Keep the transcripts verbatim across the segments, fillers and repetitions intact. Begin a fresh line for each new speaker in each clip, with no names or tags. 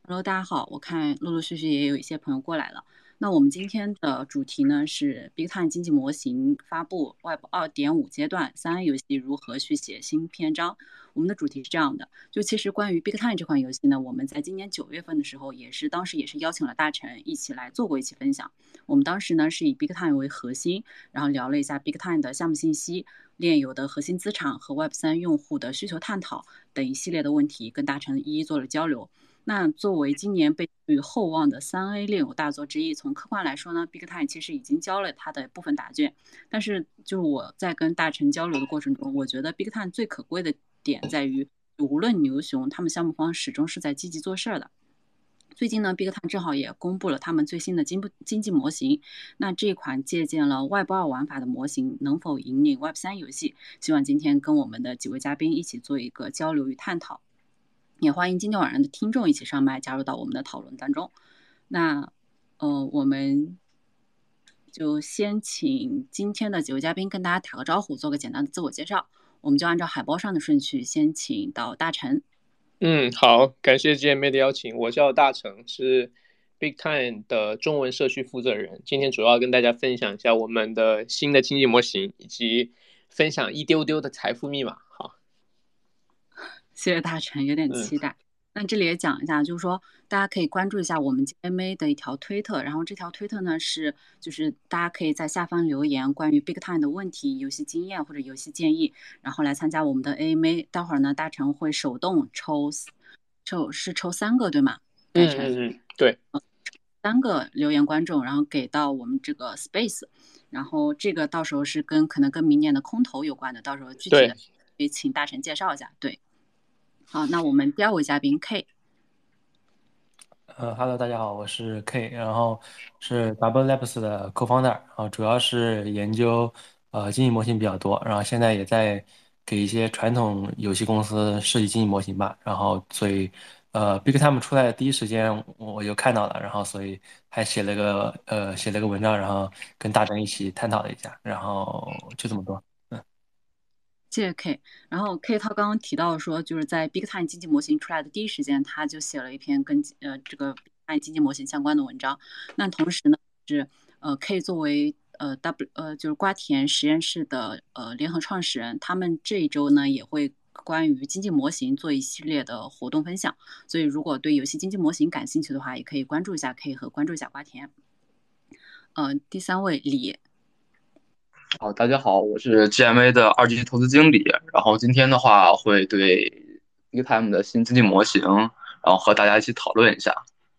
Hello，大家好，我看陆陆续续也有一些朋友过来了。那我们今天的主题呢是 Big Time 经济模型发布 Web 二点五阶段三 A 游戏如何续写新篇章。我们的主题是这样的，就其实关于 Big Time 这款游戏呢，我们在今年九月份的时候，也是当时也是邀请了大成一起来做过一期分享。我们当时呢是以 Big Time 为核心，然后聊了一下 Big Time 的项目信息、链游的核心资产和 Web 三用户的需求探讨等一系列的问题，跟大成一一做了交流。那作为今年被寄予厚望的三 A 炼油大作之一，从客观来说呢，Big Time 其实已经交了它的部分答卷。但是，就是我在跟大成交流的过程中，我觉得 Big Time 最可贵的点在于，无论牛熊，他们项目方始终是在积极做事儿的。最近呢，Big Time 正好也公布了他们最新的经经济模型。那这款借鉴了 Web 二玩法的模型，能否引领 Web 三游戏？希望今天跟我们的几位嘉宾一起做一个交流与探讨。也欢迎今天晚上的听众一起上麦加入到我们的讨论当中。那呃，我们就先请今天的几位嘉宾跟大家打个招呼，做个简单的自我介绍。我们就按照海报上的顺序，先请到大成。
嗯，好，感谢 G M A 的邀请，我叫大成，是 Big Time 的中文社区负责人。今天主要跟大家分享一下我们的新的经济模型，以及分享一丢丢的财富密码。好，
谢谢大成，有点
嗯，
期待。那这里也讲一下，就是说大家可以关注一下我们 G M A 的一条推特，然后这条推特呢是就是大家可以在下方留言关于 Big Time 的问题、游戏经验或者游戏建议，然后来参加我们的 A M A。待会儿呢，大成会手动抽抽是抽三个对吗？大
嗯
成
嗯嗯，对
三个留言观众，然后给到我们这个 Space，然后这个到时候是跟可能跟明年的空投有关的，到时候具体
对，
的也请大成介绍一下。对。好，那我们第二位嘉宾 K。
呃，Hello，大家好，我是 K，然后是 Double Labs 的 co-founder，然后主要是研究呃经济模型比较多，然后现在也在给一些传统游戏公司设计经济模型吧，然后所以呃 Big Time 出来的第一时间我就看到了，然后所以还写了个呃写了个文章，然后跟大张一起探讨了一下，然后就这么多。嗯。
谢谢 K。然后 K 他刚刚提到说，就是在 Big Time 经济模型出来的第一时间，他就写了一篇跟呃这个 Big Time 经济模型相关的文章。那同时呢，是呃 K 作为呃 W 呃就是瓜田实验室的呃联合创始人，他们这一周呢也会关于经济模型做一系列的活动分享。所以如果对游戏经济模型感兴趣的话，也可以关注一下 K 和关注一下瓜田。呃，第三位李。
好，大家好，我是 G M A 的二级投资经理。然后今天的话会对 Big Time 的新经济模型，然后和大家一起讨论一下，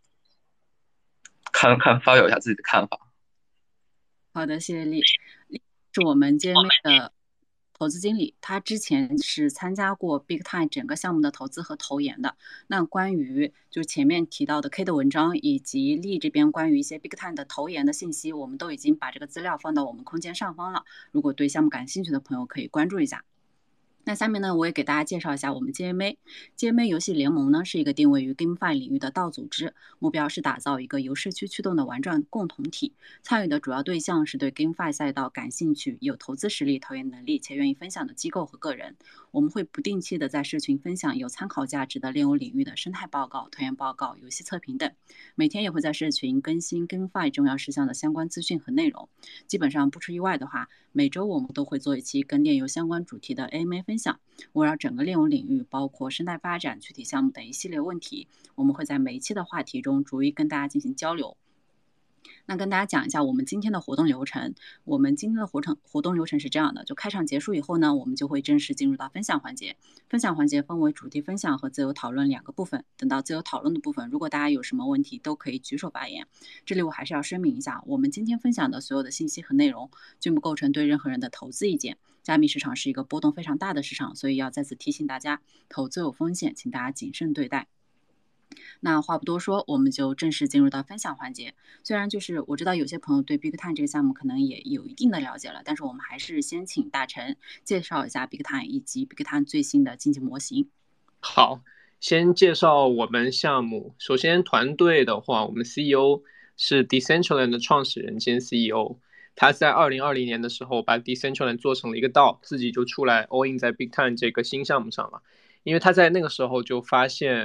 看看发表一下自己的看法。
好的，谢谢丽。丽是我们 G M A 的投资经理，他之前是参加过 Big Time 整个项目的投资和投研的。那关于就前面提到的 K 的文章，以及丽这边关于一些 Big Time 的投研的信息，我们都已经把这个资料放到我们空间上方了。如果对项目感兴趣的朋友，可以关注一下。那下面呢，我也给大家介绍一下我们 G M A。G M A 游戏联盟呢是一个定位于 GameFi 领域的道组织，目标是打造一个由社区驱动的玩转共同体。参与的主要对象是对 GameFi 赛道感兴趣、有投资实力、投研能力且愿意分享的机构和个人。我们会不定期的在社群分享有参考价值的炼油领域的生态报告、投研报告、游戏测评等。每天也会在社群更新 GameFi 重要事项的相关资讯和内容。基本上不出意外的话，每周我们都会做一期跟炼油相关主题的 A M A 分享，围绕整个炼油领域，包括生态发展、具体项目等一系列问题，我们会在每一期的话题中逐一跟大家进行交流。那跟大家讲一下我们今天的活动流程。我们今天的活程活动流程是这样的：就开场结束以后呢，我们就会正式进入到分享环节。分享环节分为主题分享和自由讨论两个部分。等到自由讨论的部分，如果大家有什么问题，都可以举手发言。这里我还是要声明一下，我们今天分享的所有的信息和内容，均不构成对任何人的投资意见。加密市场是一个波动非常大的市场，所以要再次提醒大家，投资有风险，请大家谨慎对待。那话不多说，我们就正式进入到分享环节。虽然就是我知道有些朋友对 Big Time 这个项目可能也有一定的了解了，但是我们还是先请大成介绍一下 Big Time 以及 Big Time 最新的经济模型。
好，先介绍我们项目。首先，团队的话，我们 C E O 是 Decentraland 的创始人兼 C E O。他在二零二零年的时候把 Decentraland 做成了一个 D A O，自己就出来 all in 在 Big Time 这个新项目上了。因为他在那个时候就发现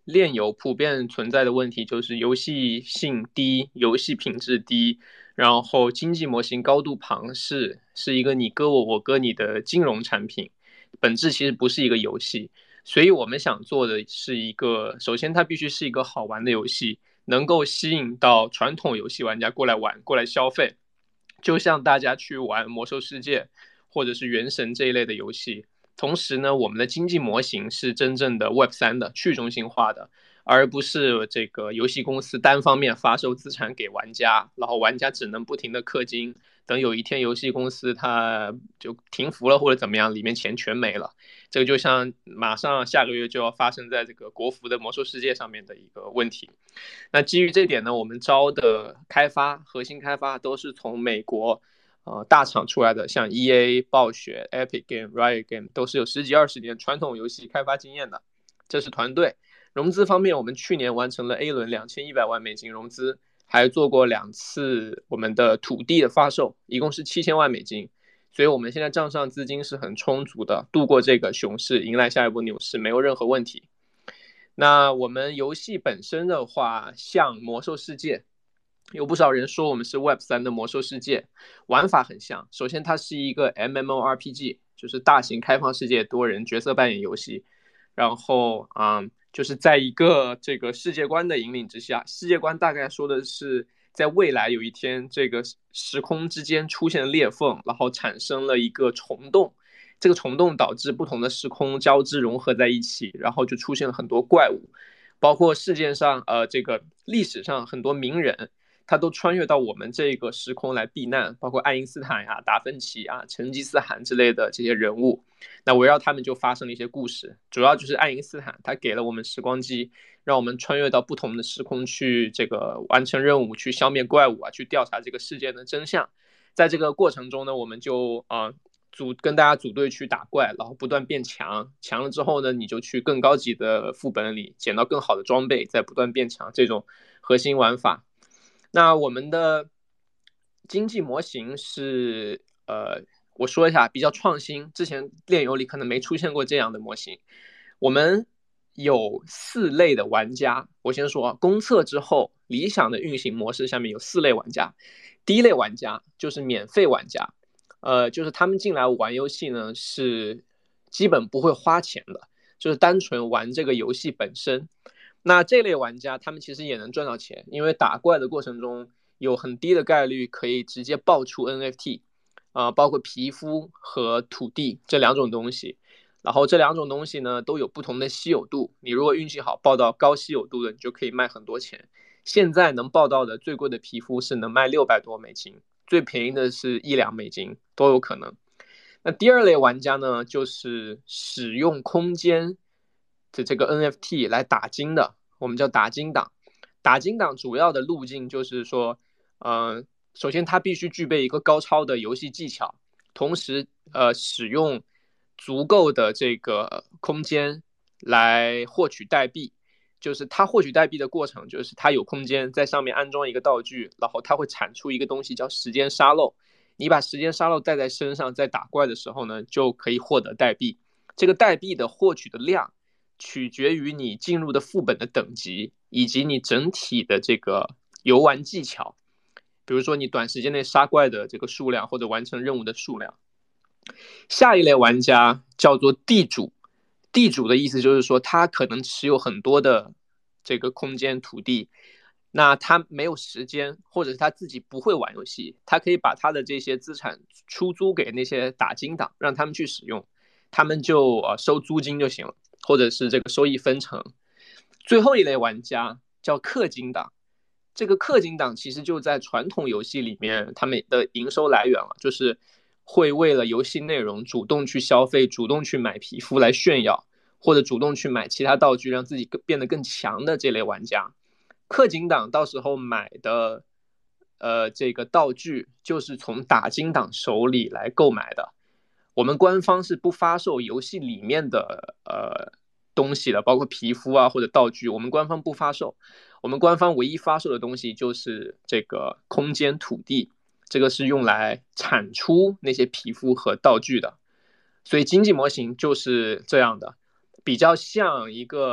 链游普遍存在的问题就是游戏性低，游戏品质低，然后经济模型高度庞氏，是一个你割我我割你的金融产品，本质其实不是一个游戏。所以我们想做的是一个，首先它必须是一个好玩的游戏，能够吸引到传统游戏玩家过来玩，过来消费，就像大家去玩魔兽世界或者是原神这一类的游戏。同时呢，我们的经济模型是真正的 Web 三 的去中心化的，而不是这个游戏公司单方面发售资产给玩家，然后玩家只能不停的氪金，等有一天游戏公司它就停服了或者怎么样，里面钱全没了。这个就像马上下个月就要发生在这个国服的魔兽世界上面的一个问题。那基于这点呢，我们招的开发核心开发都是从美国呃大厂出来的，像 E A、暴雪、Epic Game、Riot Game 都是有十几二十年传统游戏开发经验的，这是团队。融资方面，我们去年完成了 A 轮两千一百万美金融资，还做过两次我们的土地的发售，一共是七千万美金。所以我们现在账上资金是很充足的，度过这个熊市，迎来下一波牛市没有任何问题。那我们游戏本身的话，像魔兽世界，有不少人说我们是 Web 三 的魔兽世界，玩法很像。首先它是一个 MMORPG， 就是大型开放世界多人角色扮演游戏，然后嗯，就是在一个这个世界观的引领之下，世界观大概说的是在未来有一天这个时空之间出现裂缝，然后产生了一个虫洞，这个虫洞导致不同的时空交织融合在一起，然后就出现了很多怪物，包括世界上呃这个历史上很多名人他都穿越到我们这个时空来避难，包括爱因斯坦呀、达芬奇啊、成吉思汗之类的这些人物。那围绕他们就发生了一些故事，主要就是爱因斯坦他给了我们时光机，让我们穿越到不同的时空去这个完成任务，去消灭怪物啊，去调查这个事件的真相。在这个过程中呢，我们就啊、呃、组跟大家组队去打怪，然后不断变强，强了之后呢，你就去更高级的副本里捡到更好的装备，再不断变强，这种核心玩法。那我们的经济模型是呃，我说一下比较创新，之前链游里可能没出现过这样的模型。我们有四类的玩家，我先说公测之后理想的运行模式下面有四类玩家。第一类玩家就是免费玩家，呃，就是他们进来玩游戏呢是基本不会花钱的，就是单纯玩这个游戏本身。那这类玩家他们其实也能赚到钱，因为打怪的过程中有很低的概率可以直接爆出 N F T，呃，包括皮肤和土地这两种东西。然后这两种东西呢都有不同的稀有度，你如果运气好爆到高稀有度的，你就可以卖很多钱。现在能爆到的最贵的皮肤是能卖六百多美金，最便宜的是一两美金都有可能。那第二类玩家呢，就是使用空间的这个 N F T 来打金的，我们叫打金党。打金党主要的路径就是说，呃，首先它必须具备一个高超的游戏技巧，同时呃使用足够的这个空间来获取代币。就是它获取代币的过程，就是它有空间在上面安装一个道具，然后它会产出一个东西叫时间沙漏。你把时间沙漏带在身上，在打怪的时候呢，就可以获得代币。这个代币的获取的量取决于你进入的副本的等级，以及你整体的这个游玩技巧。比如说你短时间内杀怪的这个数量，或者完成任务的数量。下一类玩家叫做地主。地主的意思就是说，他可能持有很多的这个空间土地，那他没有时间，或者是他自己不会玩游戏，他可以把他的这些资产出租给那些打金党，让他们去使用，他们就呃收租金就行了，或者是这个收益分成。最后一类玩家叫氪金党，这个氪金党其实就在传统游戏里面他们的营收来源了，就是会为了游戏内容主动去消费，主动去买皮肤来炫耀，或者主动去买其他道具让自己变得更强的这类玩家。氪金党到时候买的呃这个道具就是从打金党手里来购买的。我们官方是不发售游戏里面的呃东西的，包括皮肤啊或者道具，我们官方不发售。我们官方唯一发售的东西就是这个空间土地，这个是用来产出那些皮肤和道具的。所以经济模型就是这样的，比较像一个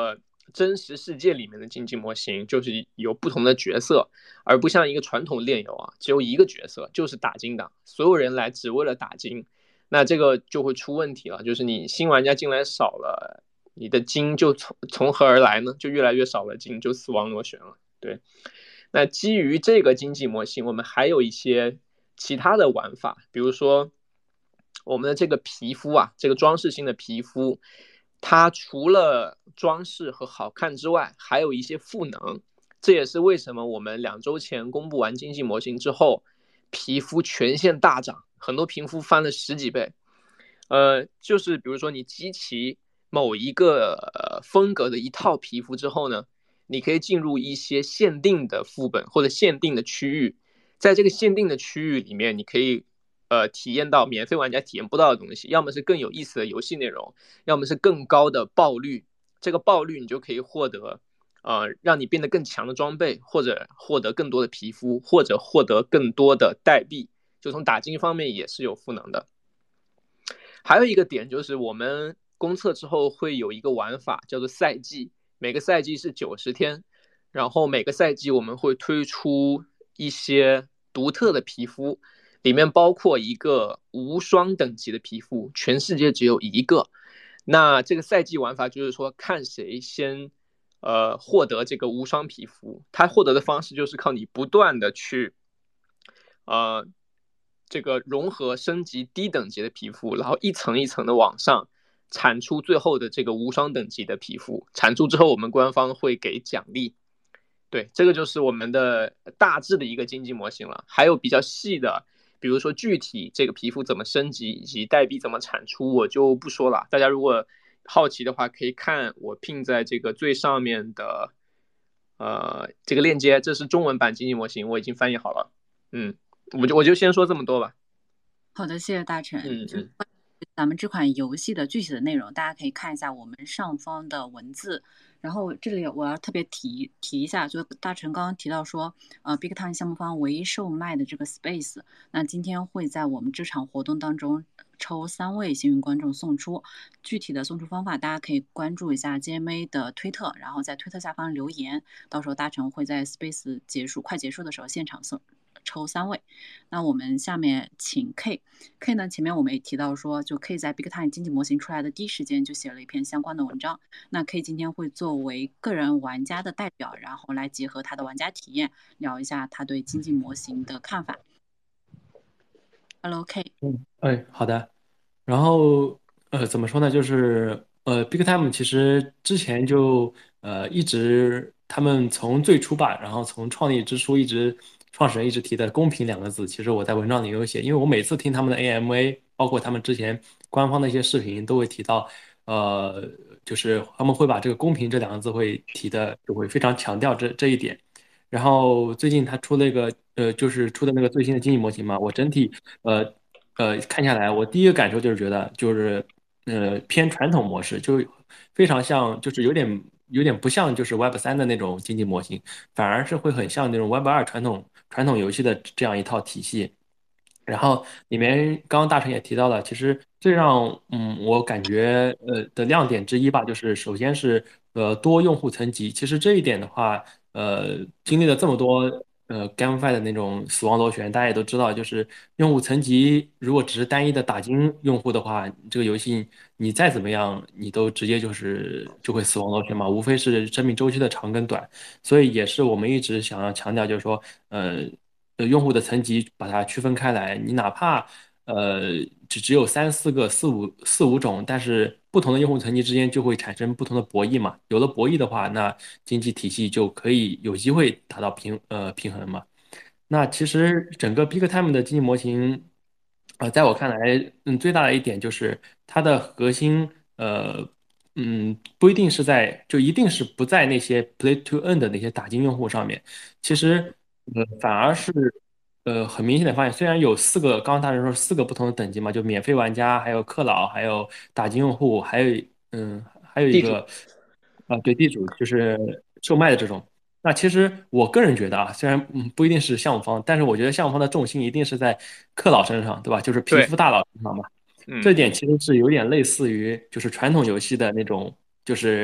真实世界里面的经济模型，就是有不同的角色，而不像一个传统链游啊，只有一个角色，就是打金的，所有人来只为了打金，那这个就会出问题了，就是你新玩家进来少了，你的金就从从何而来呢？就越来越少了金，就死亡螺旋了。对，那基于这个经济模型，我们还有一些其他的玩法，比如说我们的这个皮肤啊，这个装饰性的皮肤，它除了装饰和好看之外，还有一些赋能。这也是为什么我们两周前公布完经济模型之后，皮肤全线大涨，很多皮肤翻了十几倍。呃，就是比如说你集齐某一个、呃、风格的一套皮肤之后呢，你可以进入一些限定的副本或者限定的区域，在这个限定的区域里面，你可以呃体验到免费玩家体验不到的东西，要么是更有意思的游戏内容，要么是更高的爆率。这个爆率你就可以获得呃让你变得更强的装备，或者获得更多的皮肤，或者获得更多的代币，就从打金方面也是有赋能的。还有一个点就是我们公测之后会有一个玩法叫做赛季，每个赛季是九十天，然后每个赛季我们会推出一些独特的皮肤，里面包括一个无双等级的皮肤，全世界只有一个。那这个赛季玩法就是说看谁先呃获得这个无双皮肤，它获得的方式就是靠你不断的去呃这个融合升级低等级的皮肤，然后一层一层的往上产出最后的这个无双等级的皮肤，产出之后我们官方会给奖励。对，这个就是我们的大致的一个经济模型了。还有比较细的，比如说具体这个皮肤怎么升级以及代币怎么产出，我就不说了。大家如果好奇的话，可以看我拼在这个最上面的呃这个链接，这是中文版经济模型，我已经翻译好了。嗯，我就我就先说这么多吧。
好的，谢谢大成。
嗯嗯，
咱们这款游戏的具体的内容，大家可以看一下我们上方的文字。然后这里我要特别提提一下，就大成刚刚提到说，呃，Big Time 项目方唯一售卖的这个 Space， 那今天会在我们这场活动当中抽三位幸运观众送出。具体的送出方法，大家可以关注一下 G M A 的推特，然后在推特下方留言，到时候大成会在 Space 结束快结束的时候现场送。抽三位，那我们下面请 K K 呢？前面我们也提到说，就 K 在 Big Time 经济模型出来的第一时间就写了一篇相关的文章。那 K 今天会作为个人玩家的代表，然后来结合他的玩家体验，聊一下他对经济模型的看法。Hello K，
嗯，哎，好的。然后呃，怎么说呢？就是呃，Big Time 其实之前就呃一直他们从最初吧，然后从创立之初一直创始人一直提的公平两个字，其实我在文章里也有写，因为我每次听他们的 A M A，包括他们之前官方的一些视频，都会提到，呃，就是他们会把这个公平这两个字会提的，就会非常强调这这一点。然后最近他出了一个呃，就是出的那个最新的经济模型嘛，我整体呃呃看下来，我第一个感受就是觉得就是呃偏传统模式，就非常像，就是有点有点不像就是 Web 三的那种经济模型，反而是会很像那种 Web 二传统传统游戏的这样一套体系。然后里面刚刚大成也提到了，其实最让嗯我感觉呃的亮点之一吧，就是首先是呃多用户层级。其实这一点的话，呃经历了这么多呃 GameFi 的那种死亡螺旋，大家也都知道，就是用户层级如果只是单一的打金用户的话，这个游戏你再怎么样，你都直接就是就会死亡螺旋嘛，无非是生命周期的长跟短。所以也是我们一直想要强调，就是说呃。呃用户的层级把它区分开来，你哪怕呃只只有三四个、四五四五种，但是不同的用户层级之间就会产生不同的博弈嘛。有了博弈的话，那经济体系就可以有机会达到平呃平衡嘛。那其实整个 Big Time 的经济模型，呃，在我看来，嗯，最大的一点就是它的核心，呃，嗯，不一定是在，就一定是不在那些 Play to Earn 的那些打金用户上面。其实，呃，反而是，呃，很明显的发现，虽然有四个，刚刚大人说四个不同的等级嘛，就免费玩家，还有氪佬，还有打金用户，还有，嗯，还有一
地主。
个，啊、对，地主，就是售卖的这种。那其实我个人觉得啊，虽然嗯不一定是项目方，但是我觉得项目方的重心一定是在氪佬身上，对吧？就是皮
对，
肤大佬身上嘛。
嗯
这点其实是有点类似于就是传统游戏的那种，就是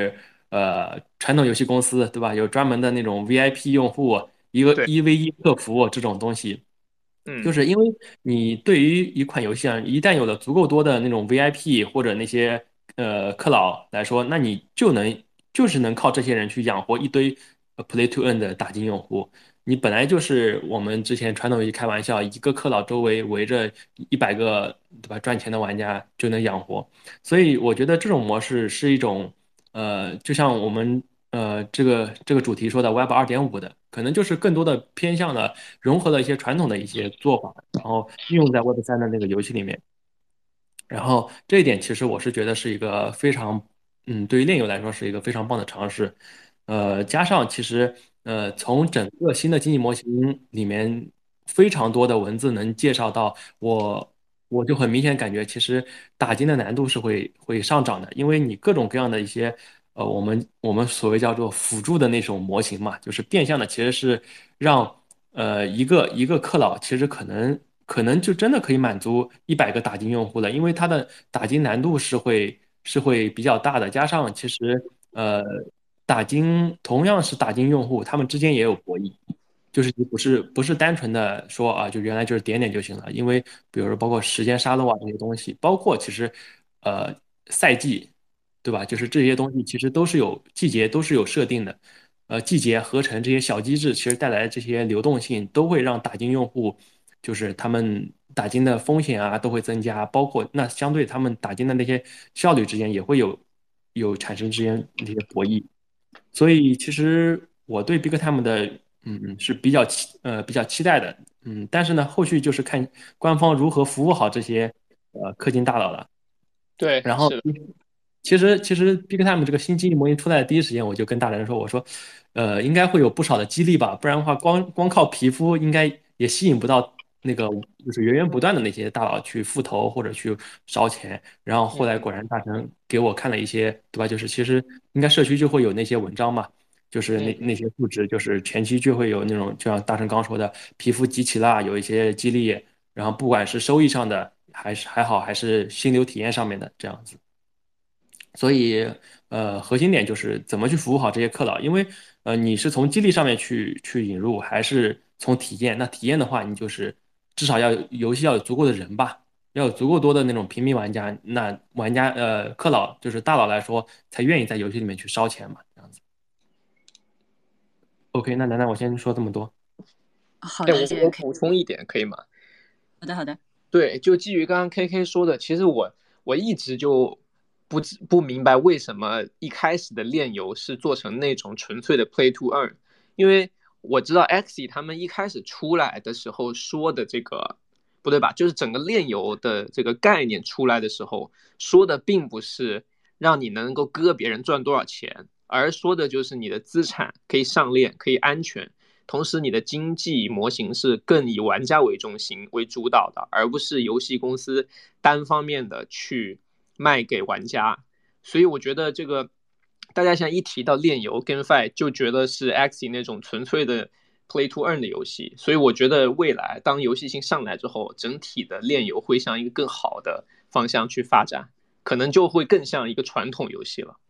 呃传统游戏公司，对吧？有专门的那种 V I P 用户，一个
对，
一 v 一客服这种东西。就
嗯，
是因为你对于一款游戏啊，一旦有了足够多的那种 V I P 或者那些呃氪佬来说，那你就能就是能靠这些人去养活一堆呃 Play to Earn 的打金用户。你本来就是我们之前传统游戏开玩笑，一个氪佬周围围着一百个对吧赚钱的玩家就能养活。所以我觉得这种模式是一种呃，就像我们呃这个这个主题说的 Web 二点五的，可能就是更多的偏向了融合了一些传统的一些做法，然后应用在 Web 三的那个游戏里面。然后这一点其实我是觉得是一个非常，嗯，对于链游来说是一个非常棒的尝试。呃，加上其实呃，从整个新的经济模型里面，非常多的文字能介绍到我，我就很明显感觉其实打金的难度是会会上涨的，因为你各种各样的一些呃，我们我们所谓叫做辅助的那种模型嘛，就是变相的其实是让呃一个一个克劳其实可能可能就真的可以满足一百个打金用户了，因为它的打金难度是会是会比较大的，加上其实呃打金同样是打金用户，他们之间也有博弈。就是你不是不是单纯的说啊，就原来就是点点就行了，因为比如说包括时间沙漏啊这些东西，包括其实呃赛季，对吧？就是这些东西其实都是有季节都是有设定的，呃季节合成这些小机制，其实带来的这些流动性都会让打金用户就是他们打金的风险啊都会增加，包括那相对他们打金的那些效率之间也会有有产生之间那些博弈。所以其实我对 Big Time 的嗯嗯是比较期呃比较期待的，嗯，但是呢，后续就是看官方如何服务好这些呃氪金大佬了。
对，
然后
是的，
其实其实 Big Time 这个新经济模型出来的第一时间，我就跟大人说，我说，呃，应该会有不少的激励吧，不然的话光光靠皮肤应该也吸引不到那个就是源源不断的那些大佬去复投或者去烧钱。然后后来
嗯
果然大神给我看了一些，对吧？就是其实应该社区就会有那些文章嘛。就是那
嗯。
那些数值，就是前期就会有那种，就像大成刚说的，皮肤集齐啦，有一些激励，然后不管是收益上的，还是还好，还是心流体验上面的这样子。所以，呃，核心点就是怎么去服务好这些客老，因为，呃，你是从激励上面去去引入，还是从体验？那体验的话，你就是至少要有游戏要有足够的人吧，要有足够多的那种平民玩家，那玩家呃客老就是大佬来说，才愿意在游戏里面去烧钱嘛，这样子。OK，那楠楠我先说这么多。
哎，
好的，谢谢
我我
K。
补充一点可以吗？
好的，好的。
对，就基于刚刚 K K 说的，其实我我一直就不知不明白为什么一开始的炼油是做成那种纯粹的 play to earn，因为我知道 Axie 他们一开始出来的时候说的这个不对吧？就是整个炼油的这个概念出来的时候说的并不是让你能够割别人赚多少钱，而说的就是你的资产可以上链，可以安全。同时，你的经济模型是更以玩家为中心为主导的，而不是游戏公司单方面的去卖给玩家。所以我觉得这个大家现在一提到炼油 GameFi 就觉得是 Axie 那种纯粹的 Play to Earn 的游戏。所以我觉得未来当游戏性上来之后，整体的炼油会向一个更好的方向去发展，可能就会更像一个传统游戏了。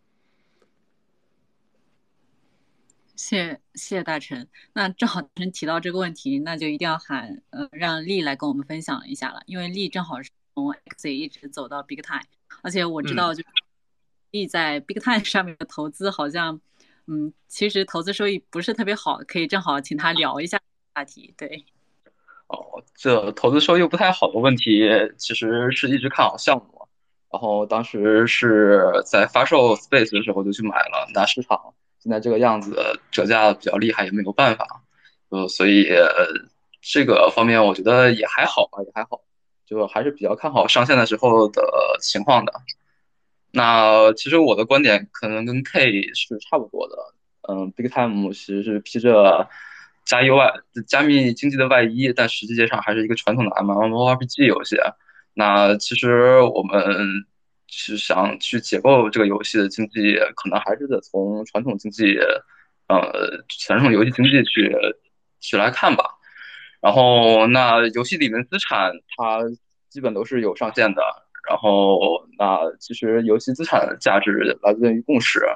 谢谢谢大成。那正好大成提到这个问题，那就一定要喊呃让丽来跟我们分享一下了，因为丽正好是从 X 一直走到 Big Time，而且我知
嗯，
道就丽在 Big Time 上面的投资好像，嗯，其实投资收益不是特别好，可以正好请他聊一下话题。对。
哦，这投资收益不太好的问题，其实是一直看好项目，然后当时是在发售 Space 的时候就去买了，那市场现在这个样子，折价比较厉害，也没有办法，呃，所以呃这个方面我觉得也还好吧，也还好，就还是比较看好上线的时候的情况的。那其实我的观点可能跟 K 是差不多的，嗯，Big Time 其实是披着加 U I 加密经济的外衣，但实际上还是一个传统的 MMORPG 游戏。那其实我们是想去解构这个游戏的经济，可能还是得从传统经济，呃，传统游戏经济去去来看吧。然后那游戏里面资产它基本都是有上限的，然后那其实游戏资产的价值来自于共识，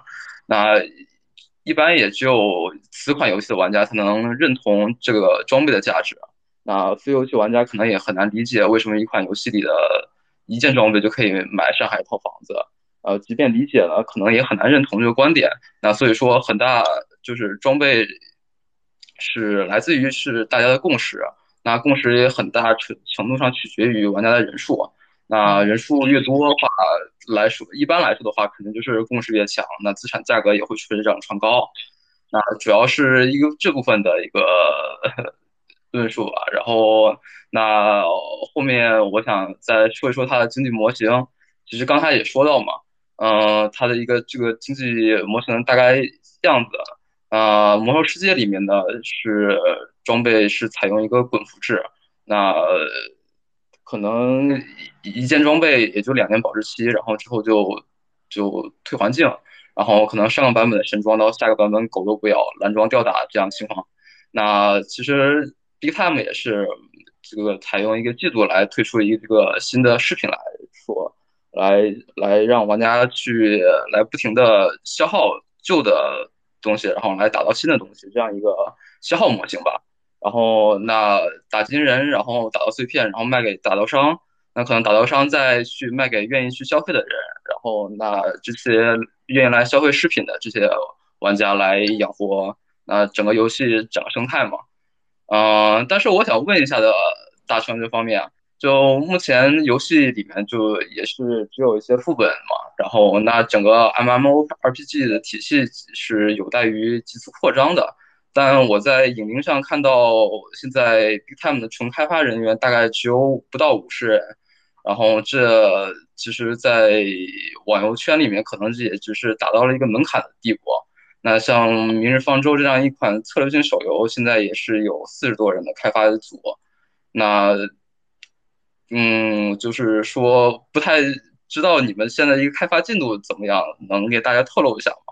那一般也只有此款游戏的玩家才能认同这个装备的价值。那非游戏玩家可能也很难理解为什么一款游戏里的一件装备就可以买上海一套房子。呃，即便理解了，可能也很难认同这个观点。那所以说，很大就是装备是来自于是大家的共识，那共识也很大程程度上取决于玩家的人数。那人数越多的话来说，一般来说的话，肯定就是共识越强，那资产价格也会随着这样创高。那主要是一个这部分的一个论述吧。然后那后面我想再说一说它的经济模型。其实刚才也说到嘛，呃，它的一个这个经济模型大概样子。啊、呃魔兽世界里面呢是装备是采用一个滚服制。那可能一一件装备也就两年保质期，然后之后就就退环境，然后可能上个版本的神装到下个版本狗都不要，蓝装吊打这样情况。那其实 Big Time 也是这个采用一个季度来推出一个新的饰品来说，来来让玩家去来不停的消耗旧的东西，然后来打造新的东西，这样一个消耗模型吧。然后那打金人，然后打到碎片，然后卖给打造商，那可能打造商再去卖给愿意去消费的人，然后那这些愿意来消费饰品的这些玩家来养活那整个游戏整个生态嘛。嗯、呃但是我想问一下的大成这方面啊，就目前游戏里面就也是只有一些副本嘛，然后那整个 MMORPG 的体系是有待于急速扩张的。但我在影评上看到，现在 Big Time 的纯开发人员大概只有不到五十人，然后这其实，在网游圈里面，可能也只是达到了一个门槛的地步。那像《明日方舟》这样一款策略性手游，现在也是有四十多人的开发组。那嗯，就是说不太知道你们现在一个开发进度怎么样，能给大家透露一下吗？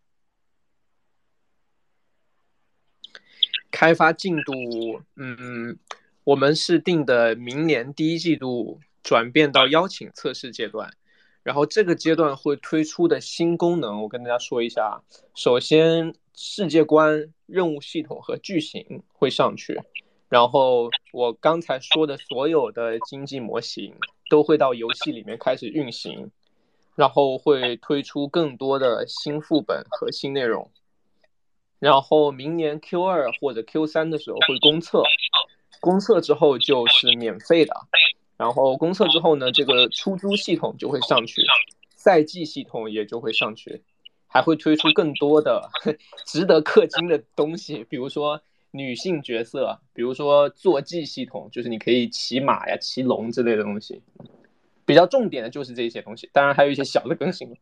开发进度，嗯，我们是定的明年第一季度转变到邀请测试阶段，然后这个阶段会推出的新功能，我跟大家说一下。首先，世界观、任务系统和剧情会上去，然后我刚才说的所有的经济模型都会到游戏里面开始运行，然后会推出更多的新副本和新内容。然后明年 Q 二 或者 Q 三 的时候会公测，公测之后就是免费的，然后公测之后呢，这个出租系统就会上去，赛季系统也就会上去，还会推出更多的值得氪金的东西，比如说女性角色，比如说坐骑系统，就是你可以骑马呀、骑龙之类的东西。比较重点的就是这些东西，当然还有一些小的更新。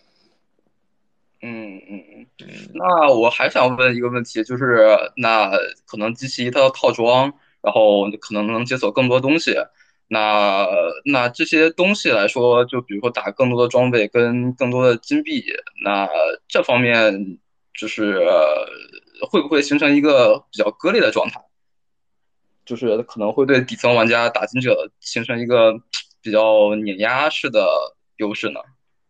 嗯嗯嗯，那我还想问一个问题，就是那可能集齐它的套装，然后可能能解锁更多东西。那那这些东西来说，就比如说打更多的装备跟更多的金币，那这方面就是呃会不会形成一个比较割裂的状态？就是可能会对底层玩家打金者形成一个比较碾压式的优势呢？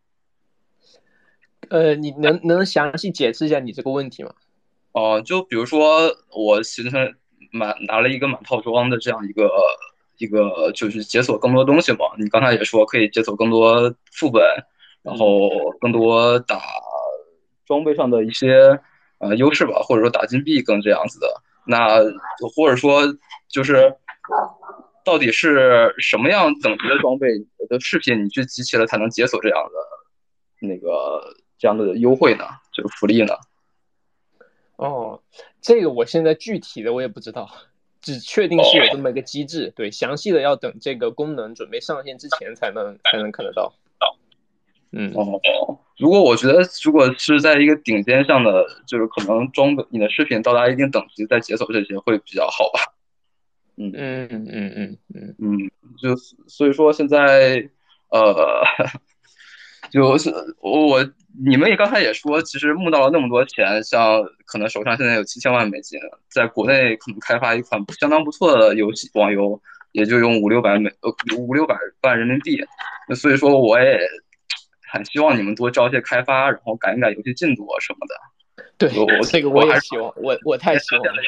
呃，你能能详细解释一下你这个问题吗？
哦、呃就比如说我形成满拿了一个满套装的这样一个一个，就是解锁更多东西嘛。你刚才也说可以解锁更多副本，然后更多打装备上的一些呃优势吧，或者说打金币更这样子的。那或者说就是到底是什么样等级的装备的饰品你去集齐了才能解锁这样的那个这样的优惠呢？就是福利呢？
哦，这个我现在具体的我也不知道，只确定是有这么一个机制。对，详细的要等这个功能准备上线之前才能才能看得到。嗯，
哦，如果我觉得如果是在一个顶尖上的，就是可能装备你的饰品到达一定等级再解锁这些会比较好吧。嗯
嗯嗯嗯嗯嗯
嗯，就所以说现在呃，就是我你们也刚才也说，其实募到了那么多钱，像可能手上现在有七千万美金，在国内可能开发一款相当不错的游戏网游，也就用五六百美呃五六百万人民币。那所以说我也很希望你们多招一些开发，然后改一改游戏进度什么的。
对，
我
这个我也希望，我我太希望了。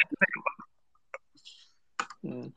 嗯，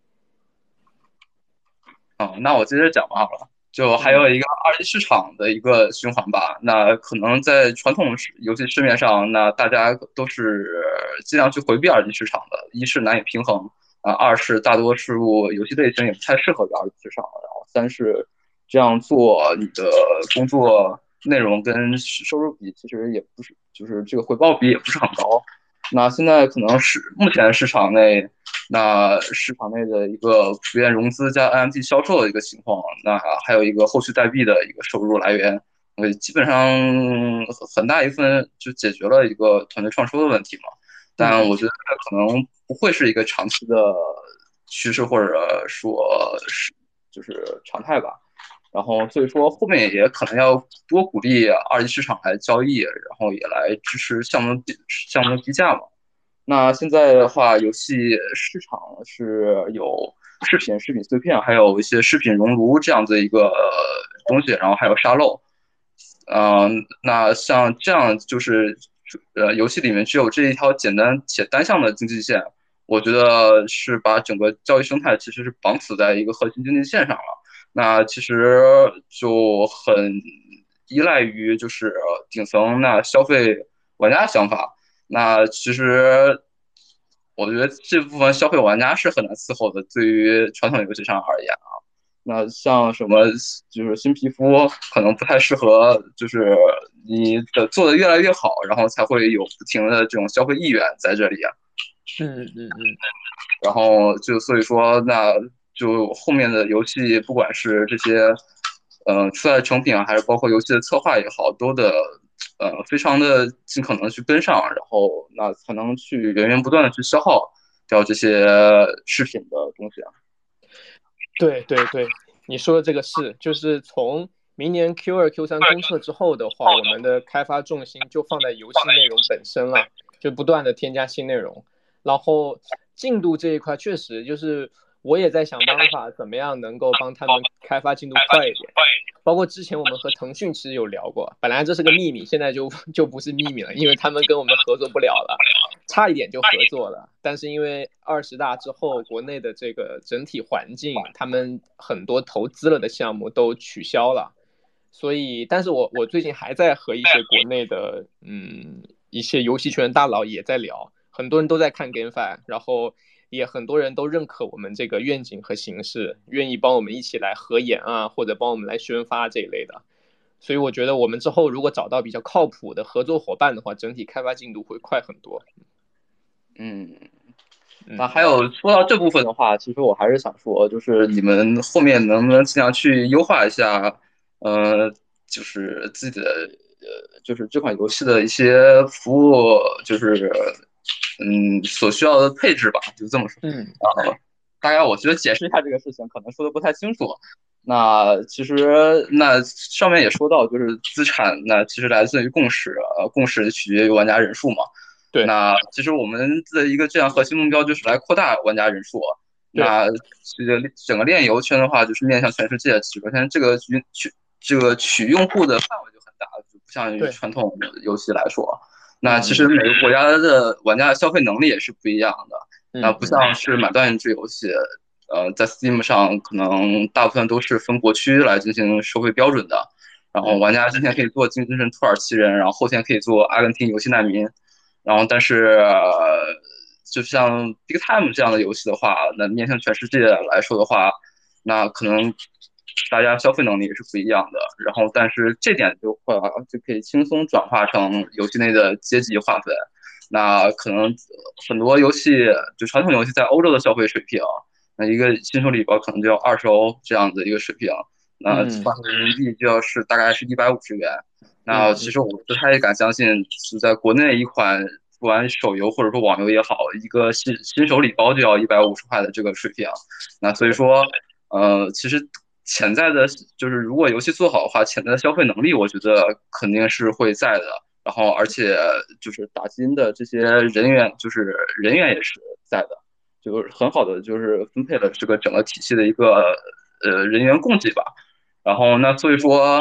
哦，那我接着讲吧好了。就还有一个二级市场的一个循环吧。那可能在传统游戏市面上，那大家都是尽量去回避二级市场的。一是难以平衡啊，二是大多数游戏类型也不太适合于二级市场，然后三是这样做你的工作内容跟收入比，其实也不是，就是这个回报比也不是很高。那现在可能是目前市场内。那市场内的一个普遍融资加 N F T 销售的一个情况，那还有一个后续代币的一个收入来源，呃，基本上很大一部分就解决了一个团队创收的问题嘛。但我觉得可能不会是一个长期的趋势，或者说是就是常态吧。然后所以说后面也可能要多鼓励二级市场来交易，然后也来支持项目项目的低价嘛。那现在的话，游戏市场是有视频、视频碎片，还有一些视频熔炉这样子一个东西，然后还有沙漏。嗯，那像这样就是呃，游戏里面只有这一条简单且单向的经济线，我觉得是把整个交易生态其实是绑死在一个核心经济线上了。那其实就很依赖于就是顶层那消费玩家的想法。那其实，我觉得这部分消费玩家是很难伺候的，对于传统游戏上而言啊。那像什么就是新皮肤，可能不太适合，就是你的做的越来越好，然后才会有不停的这种消费意愿在这里啊。
嗯嗯嗯。
然后就所以说，那就后面的游戏，不管是这些，呃，出来的成品啊，还是包括游戏的策划也好，都得呃非常的尽可能去跟上，然后那才能去源源不断的去消耗掉这些饰品的东西啊。
对对对，你说的这个是，就是从明年 Q 二 Q 三公测之后的话，我们的开发重心就放在游戏内容本身了，就不断的添加新内容。然后进度这一块确实就是我也在想办法，怎么样能够帮他们开发进度快一点。包括之前我们和腾讯其实有聊过，本来这是个秘密，现在就就不是秘密了，因为他们跟我们合作不了了，差一点就合作了。但是因为二十大之后，国内的这个整体环境，他们很多投资了的项目都取消了。所以，但是我我最近还在和一些国内的嗯一些游戏圈大佬也在聊，很多人都在看 GameFi， 然后也很多人都认可我们这个愿景和形式，愿意帮我们一起来合研啊，或者帮我们来宣发这一类的。所以我觉得我们之后如果找到比较靠谱的合作伙伴的话，整体开发进度会快很多。
嗯，那还有说到这部分的话，其实我还是想说，就是你们后面能不能尽量去优化一下，呃，就是自己的呃，就是这款游戏的一些服务，就是嗯所需要的配置吧，就这么说。
嗯，
啊，大概我觉得解释一下这个事情，可能说的不太清楚。那其实那上面也说到，就是资产，那其实来自于共识，呃，共识取决于玩家人数嘛。
对。
那其实我们的一个这样核心目标就是来扩大玩家人数。那这个整个链游圈的话，就是面向全世界。首先，这个取取这个取用户的范围就很大，就不像于传统游戏来说。那其实每个国家的玩家的消费能力也是不一样的。那不像是买断制游戏，呃，在 Steam 上可能大部分都是分国区来进行收费标准的。然后玩家今天可以做精神土耳其人，然后后天可以做阿根廷游戏难民。然后但是、呃、就像 Big Time 这样的游戏的话，那面向全世界来说的话，那可能大家消费能力也是不一样的。然后但是这点就会就可以轻松转化成游戏内的阶级划分。那可能很多游戏就传统游戏在欧洲的消费水平，那一个新手礼包可能就要二十欧这样的一个水平，那换成人民币就要是大概是一百五十元。那其实我不太敢相信是在国内一款不管手游或者说网游也好，一个新新手礼包就要一百五十块的这个水平。那所以说呃其实潜在的就是如果游戏做好的话，潜在的消费能力我觉得肯定是会在的。然后而且就是打金的这些人员就是人员也是在的，就是很好的就是分配了这个整个体系的一个呃人员供给吧。然后那所以说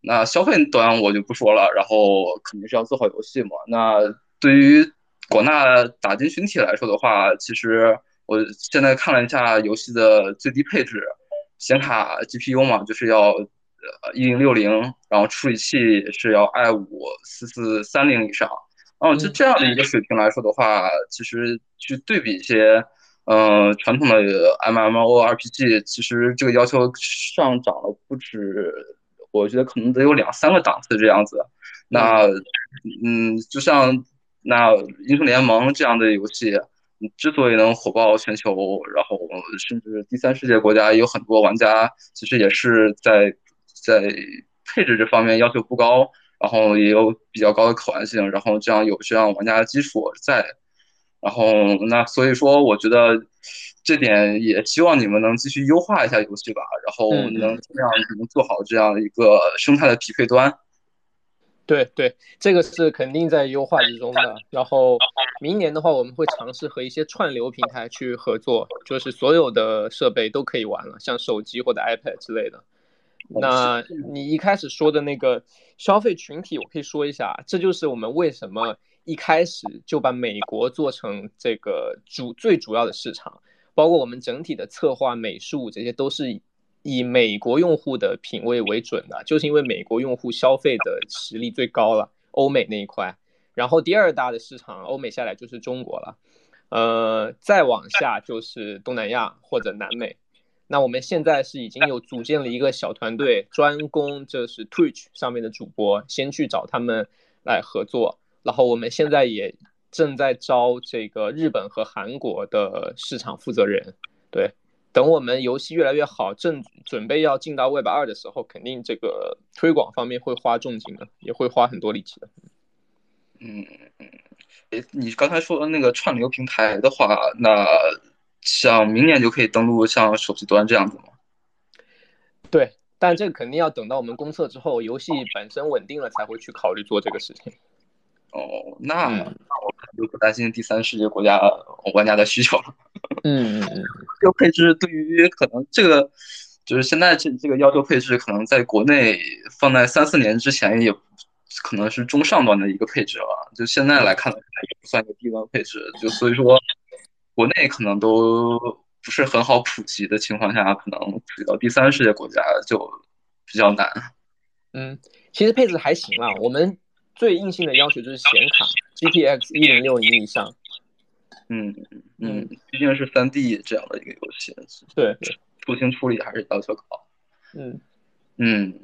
那消费端我就不说了，然后肯定是要做好游戏嘛。那对于广大打金群体来说的话，其实我现在看了一下游戏的最低配置，显卡 G P U 嘛，就是要呃一零六零，然后处理器是要 i 五四四三零以上。哦，就这样的一个水平来说的话，其实去对比一些，嗯、传统的 M M O R P G，其实这个要求上涨了不止，我觉得可能得有两三个档次这样子。那，嗯，就像那英雄联盟这样的游戏，之所以能火爆全球，然后甚至第三世界国家也有很多玩家，其实也是在在配置这方面要求不高。然后也有比较高的可玩性，然后这样有这样玩家的基础在，然后那所以说我觉得这点也希望你们能继续优化一下游戏吧，然后能尽量能做好这样一个生态的匹配端。
对对，这个是肯定在优化之中的。然后明年的话，我们会尝试和一些串流平台去合作，就是所有的设备都可以玩了，像手机或者 iPad 之类的。那你一开始说的那个消费群体，我可以说一下，这就是我们为什么一开始就把美国做成这个主最主要的市场，包括我们整体的策划、美术，这些都是以美国用户的品味为准的，就是因为美国用户消费的实力最高了，欧美那一块。然后第二大的市场，欧美下来就是中国了，呃，再往下就是东南亚或者南美。那我们现在是已经有组建了一个小团队，专攻就是 Twitch 上面的主播，先去找他们来合作。然后我们现在也正在招这个日本和韩国的市场负责人。对，等我们游戏越来越好，正准备要进到 Web 二的时候，肯定这个推广方面会花重金的，也会花很多力气的。
嗯嗯，你刚才说的那个串流平台的话，那像明年就可以登录像手机端这样子吗？
对，但这个肯定要等到我们公测之后，游戏本身稳定了才会去考虑做这个事情。
哦，那、
嗯、
那我可能就不担心第三世界国家玩家的需求了。
嗯嗯嗯，
这个配置对于可能这个就是现在这这个要求配置，可能在国内放在三四年之前也可能是中上端的一个配置了。就现在来看的话，也不算一个低端配置。就所以说，国内可能都不是很好普及的情况下，可能普及到第三世界国家就比较难。
嗯，其实配置还行啦。我们最硬性的要求就是显卡 G T X 一零六零以上。
嗯嗯，毕竟是三 D 这样的一个游戏，
对，
图形处理还是要求高。
嗯
嗯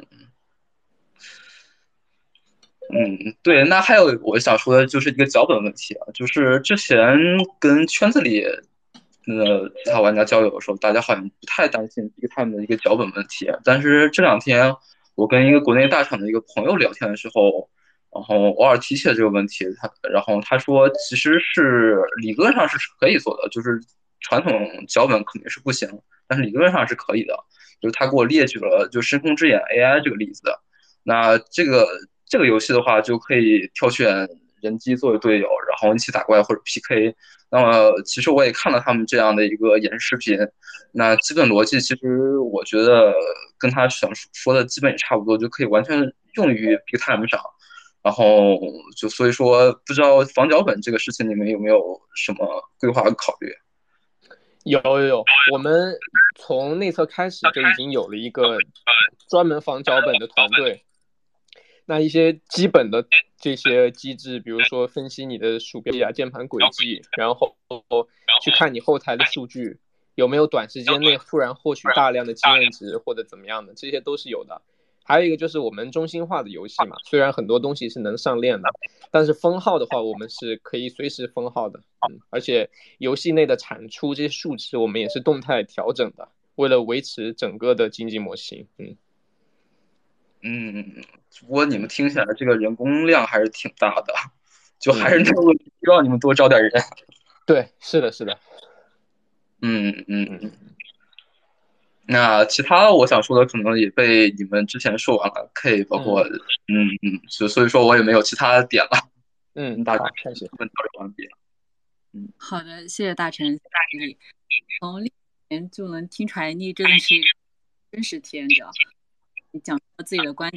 嗯，对，那还有我想说的就是一个脚本问题啊，就是之前跟圈子里呃其他玩家交流的时候，大家好像不太担心 Big Time 的一个脚本问题，但是这两天我跟一个国内大厂的一个朋友聊天的时候，然后偶尔提起了这个问题，他然后他说其实是理论上是可以做的，就是传统脚本肯定是不行，但是理论上是可以的，就是他给我列举了就深空之眼 A I 这个例子。那这个这个游戏的话，就可以挑选人机作为队友，然后一起打怪或者 P K。那么其实我也看了他们这样的一个演示视频，那基本逻辑其实我觉得跟他想说的基本也差不多，就可以完全用于 Big Time 上。然后就所以说，不知道防脚本这个事情你们有没有什么规划和考虑？
有有有，我们从内测开始就已经有了一个专门防脚本的团队。那一些基本的这些机制，比如说分析你的鼠标啊、键盘轨迹，然后去看你后台的数据有没有短时间内突然获取大量的经验值或者怎么样的，这些都是有的。还有一个就是我们中心化的游戏嘛，虽然很多东西是能上链的，但是封号的话，我们是可以随时封号的，嗯，而且游戏内的产出这些数值我们也是动态调整的，为了维持整个的经济模型，嗯。
嗯，不过你们听起来这个人工量还是挺大的，就还是那个问题，希望你们多招点人。
对，是的，是的。
嗯嗯。那其他我想说的可能也被你们之前说完了 ，K 包括嗯嗯，所、嗯、所以说我也没有其他的点了。
嗯，
大家
开始
问到完毕。
嗯，好的，谢谢大陈。你从里面就能听出来，你真的是一个真实体验者。你讲到自己的观点，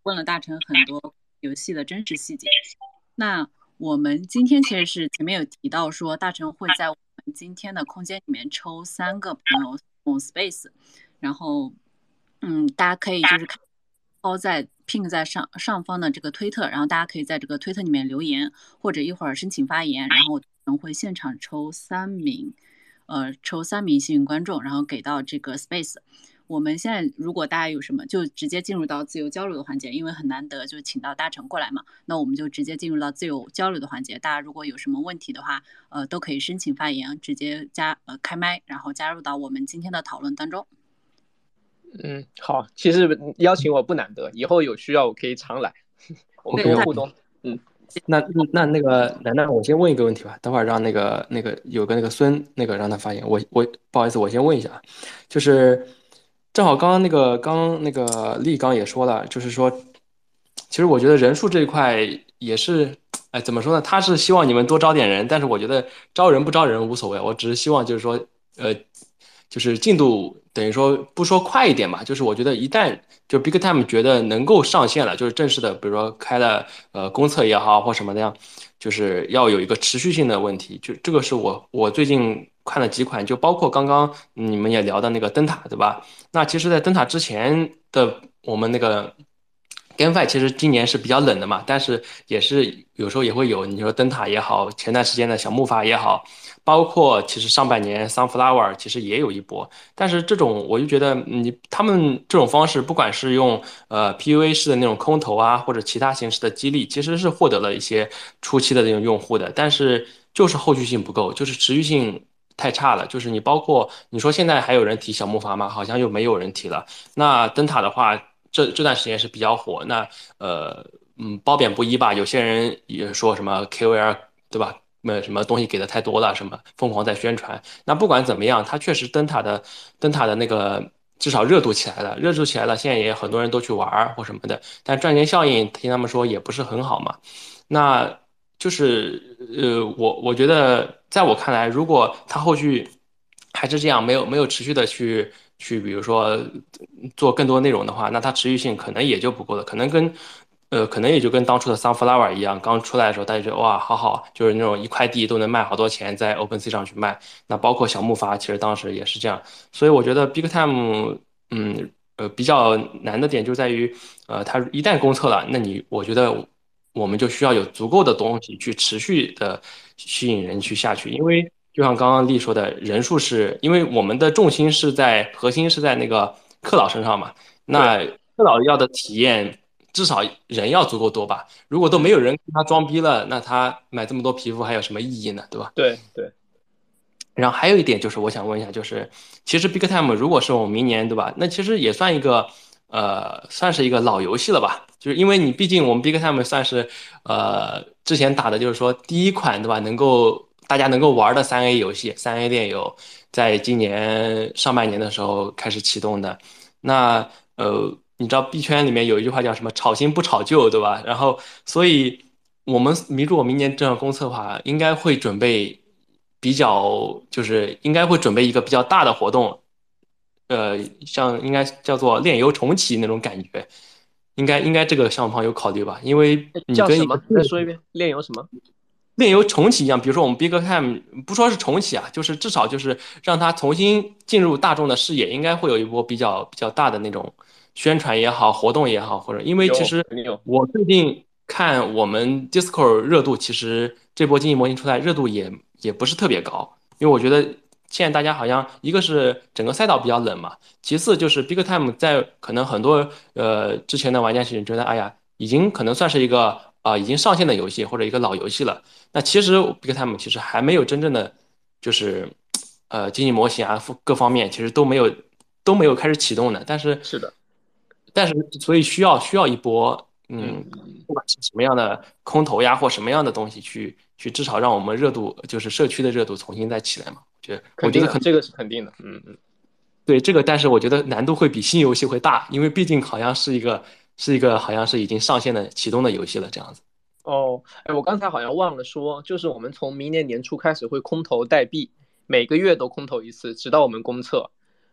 问了大成很多游戏的真实细节。那我们今天其实是前面有提到说，大成会在我们今天的空间里面抽三个朋友送 space，然后嗯，大家可以就是看抛在 pin 在上上方的这个推特，然后大家可以在这个推特里面留言，或者一会儿申请发言，然后我们会现场抽三名，呃，抽三名幸运观众，然后给到这个 space。我们现在如果大家有什么，就直接进入到自由交流的环节，因为很难得就请到大成过来嘛，那我们就直接进入到自由交流的环节。大家如果有什么问题的话，呃，都可以申请发言，直接加呃开麦，然后加入到我们今天的讨论当中。
嗯，好，其实邀请我不难得，以后有需要我可以常来，我们多互动。嗯，
那那那个，那那我先问一个问题吧，等会儿让那个那个有个那个孙那个让他发言。我我不好意思，我先问一下，就是正好刚刚那个刚刚那个力刚也说了，就是说，其实我觉得人数这一块也是，哎，怎么说呢？他是希望你们多招点人，但是我觉得招人不招人无所谓，我只是希望就是说，呃，就是进度等于说不说快一点吧，就是我觉得一旦就 Big Time 觉得能够上线了，就是正式的，比如说开了呃公测也好或什么的样，就是要有一个持续性的问题，就这个是我我最近看了几款，就包括刚刚你们也聊的那个灯塔，对吧？那其实，在灯塔之前的我们那个 GameFi 其实今年是比较冷的嘛，但是也是有时候也会有，你说灯塔也好，前段时间的小木筏也好，包括其实上半年 Sunflower 其实也有一波，但是这种我就觉得你他们这种方式，不管是用呃 P U A 式的那种空投啊，或者其他形式的激励，其实是获得了一些初期的那种用户的，但是就是后续性不够，就是持续性太差了。就是你包括你说现在还有人提小木筏吗？好像又没有人提了。那灯塔的话，这这段时间是比较火。那呃嗯，褒贬不一吧。有些人也说什么 K O L 对吧？那什么东西给的太多了，什么疯狂在宣传。那不管怎么样，它确实灯塔的灯塔的那个至少热度起来了，热度起来了，现在也很多人都去玩儿或什么的。但赚钱效应听他们说也不是很好嘛。那就是呃，我我觉得在我看来，如果它后续还是这样，没有没有持续的去去，比如说做更多内容的话，那它持续性可能也就不够了，可能跟呃，可能也就跟当初的 Sunflower 一样，刚出来的时候大家觉得哇，好好，就是那种一块地都能卖好多钱，在 OpenSea 上去卖。那包括小木筏，其实当时也是这样。所以我觉得 Big Time，嗯，呃，比较难的点就在于，呃，它一旦公测了，那你我觉得我们就需要有足够的东西去持续的吸引人去下去，因为就像刚刚丽说的，人数是因为我们的重心是在核心是在那个克劳身上嘛，那克劳要的体验。至少人要足够多吧。如果都没有人跟他装逼了，那他买这么多皮肤还有什么意义呢？对吧？
对对。
然后还有一点就是，我想问一下，就是其实 Big Time 如果是我们明年，对吧？那其实也算一个，呃，算是一个老游戏了吧？就是因为你毕竟我们 Big Time 算是，呃，之前打的就是说第一款，对吧？能够大家能够玩的三 A 游戏，三 A 链游，在今年上半年的时候开始启动的。那呃，你知道币圈里面有一句话叫什么“炒新不炒旧”，对吧？然后，所以我们迷住我明年这样公测的话，应该会准备比较，就是应该会准备一个比较大的活动，呃，像应该叫做炼油重启那种感觉，应该应该这个项目方有考虑吧？因为你跟一个
叫什么？再说一遍，炼油什么？
炼油重启一样，比如说我们 Big Time 不说是重启啊，就是至少就是让它重新进入大众的视野，应该会有一波比较比较大的那种宣传也好，活动也好，或者因为其实我最近看我们 Discord 热度，其实这波经济模型出来热度也也不是特别高，因为我觉得现在大家好像一个是整个赛道比较冷嘛，其次就是 Big Time 在可能很多呃之前的玩家其实觉得，哎呀，已经可能算是一个啊、呃、已经上线的游戏或者一个老游戏了。那其实 Big Time 其实还没有真正的就是呃经济模型啊各方面其实都没有都没有开始启动的，但是
是的，
但是所以需要需要一波嗯不管是什么样的空投呀或什么样的东西去去至少让我们热度就是社区的热度重新再起来嘛，我觉得我觉得可能
这个是肯定的，嗯嗯，
对这个，但是我觉得难度会比新游戏会大，因为毕竟好像是一个是一个好像是已经上线的启动的游戏了这样子。
哦，哎，我刚才好像忘了说，就是我们从明年年初开始会空投代币，每个月都空投一次，直到我们公测。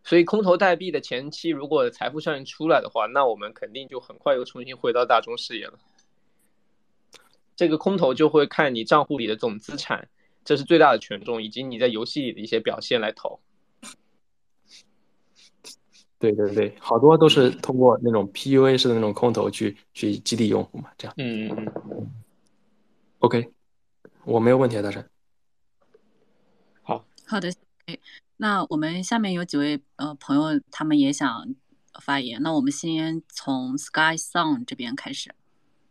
所以空头代币的前期如果财富效应出来的话，那我们肯定就很快又重新回到大众视野了。这个空头就会看你账户里的总资产，这是最大的权重，以及你在游戏里的一些表现来投。
对对对，好多都是通过那种 P U A 式的那种空投去去激励用户嘛，这样。
嗯嗯嗯。
OK， 我没有问题啊，大神。
好
好的，那我们下面有几位呃朋友，他们也想发言。那我们先从 Sky Song 这边开始。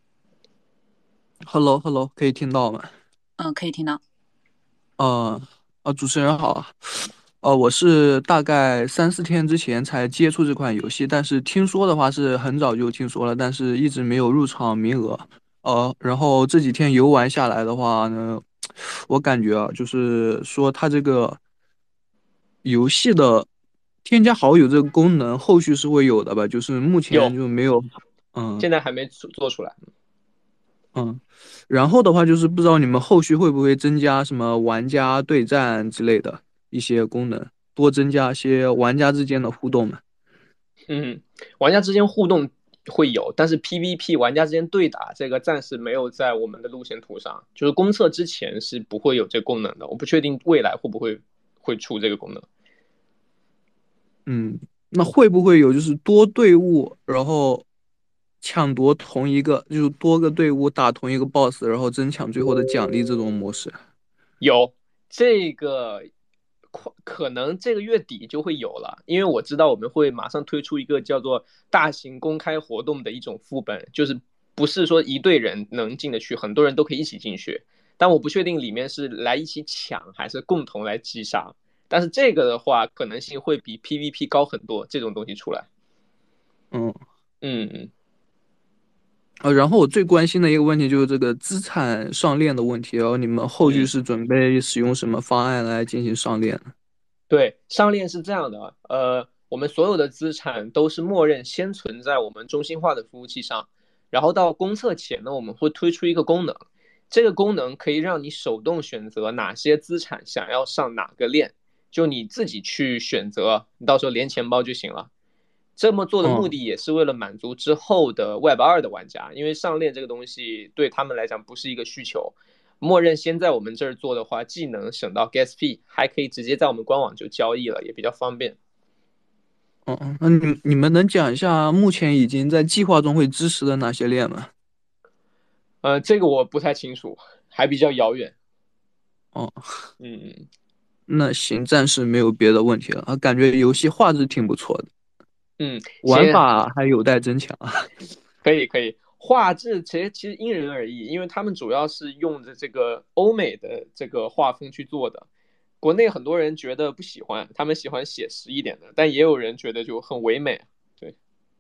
Hello Hello， 可以听到吗？
嗯，可以听到。
呃呃，主持人好啊。呃，我是大概三四天之前才接触这款游戏，但是听说的话是很早就听说了，但是一直没有入场名额。呃，然后这几天游玩下来的话呢，我感觉啊，就是说它这个游戏的添加好友这个功能，后续是会有的吧？就是目前就没有，嗯，
现在还没做出来。
嗯，然后的话就是不知道你们后续会不会增加什么玩家对战之类的一些功能，多增加些玩家之间的互动嘛。
嗯，玩家之间互动会有，但是 P V P 玩家之间对打这个暂时没有在我们的路线图上，就是公测之前是不会有这个功能的，我不确定未来会不会会出这个功能。
嗯，那会不会有就是多队伍，然后抢夺同一个，就是多个队伍打同一个 boss， 然后争抢最后的奖励这种模式？
有这个，可能这个月底就会有了，因为我知道我们会马上推出一个叫做大型公开活动的一种副本，就是不是说一队人能进得去，很多人都可以一起进去，但我不确定里面是来一起抢还是共同来击杀，但是这个的话可能性会比 P V P 高很多，这种东西出来。
嗯
嗯嗯。
呃，然后我最关心的一个问题就是这个资产上链的问题，然后你们后续是准备使用什么方案来进行上链呢？
对，上链是这样的，呃，我们所有的资产都是默认先存在我们中心化的服务器上，然后到公测前呢，我们会推出一个功能，这个功能可以让你手动选择哪些资产想要上哪个链，就你自己去选择，你到时候连钱包就行了。这么做的目的也是为了满足之后的 Web 二的玩家，因为上链这个东西对他们来讲不是一个需求，默认先在我们这儿做的话，既能省到 gas fee， 还可以直接在我们官网就交易了，也比较方便。
嗯嗯，那你你们能讲一下目前已经在计划中会支持的哪些链吗？
呃，这个我不太清楚，还比较遥远。
哦，
嗯，
那行，暂时没有别的问题了啊，感觉游戏画质挺不错的。
嗯，
玩法还有待增强啊。
可以可以，画质其实其实因人而异，因为他们主要是用的这个欧美的这个画风去做的，国内很多人觉得不喜欢，他们喜欢写实一点的，但也有人觉得就很唯美。对。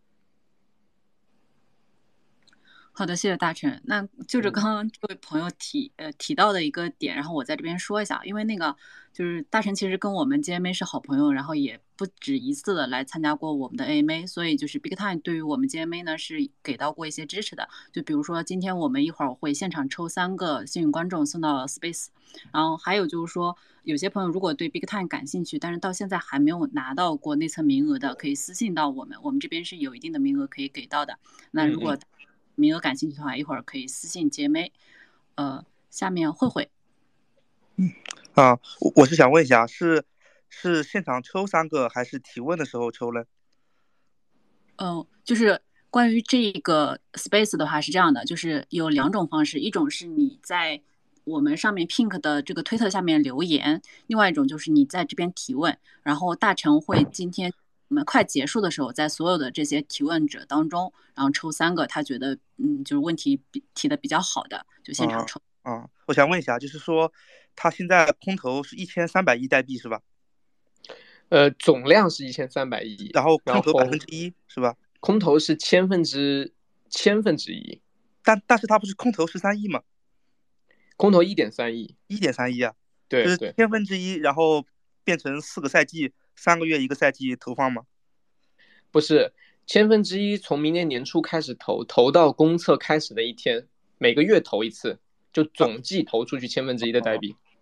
好的，谢谢大成。那就着刚刚这位朋友提呃提到的一个点，然后我在这边说一下，因为那个就是大成其实跟我们 G M A 是好朋友，然后也不止一次的来参加过我们的 A M A， 所以就是 Big Time 对于我们 G M A 呢是给到过一些支持的。就比如说今天我们一会儿会现场抽三个幸运观众送到 Space， 然后还有就是说有些朋友如果对 Big Time 感兴趣，但是到现在还没有拿到过内测名额的，可以私信到我们，我们这边是有一定的名额可以给到的。那如果名额感兴趣的话，一会儿可以私信姐妹。呃，下面慧慧。
嗯啊，我我是想问一下，是是现场抽三个，还是提问的时候抽呢？
嗯、呃，就是关于这个 space 的话是这样的，就是有两种方式，一种是你在我们上面 Pink 的这个推特下面留言，另外一种就是你在这边提问，然后大成会今天我们快结束的时候，在所有的这些提问者当中，然后抽三个他觉得嗯就是问题提的比较好的，就现场抽。
啊，啊我想问一下，就是说他现在空投是一千三百亿代币是吧？
呃，总量是一千三百亿，
然后空投百分之一是吧？
空投是千分之千分之一，
但但是他不是空投十三亿吗？
空投一点三亿，
一点三亿啊，
对，
就是千分之一，然后变成四个赛季，三个月一个赛季投放吗？
不是，千分之一从明年年初开始投，投到公测开始的一天，每个月投一次，就总计投出去千分之一的代币。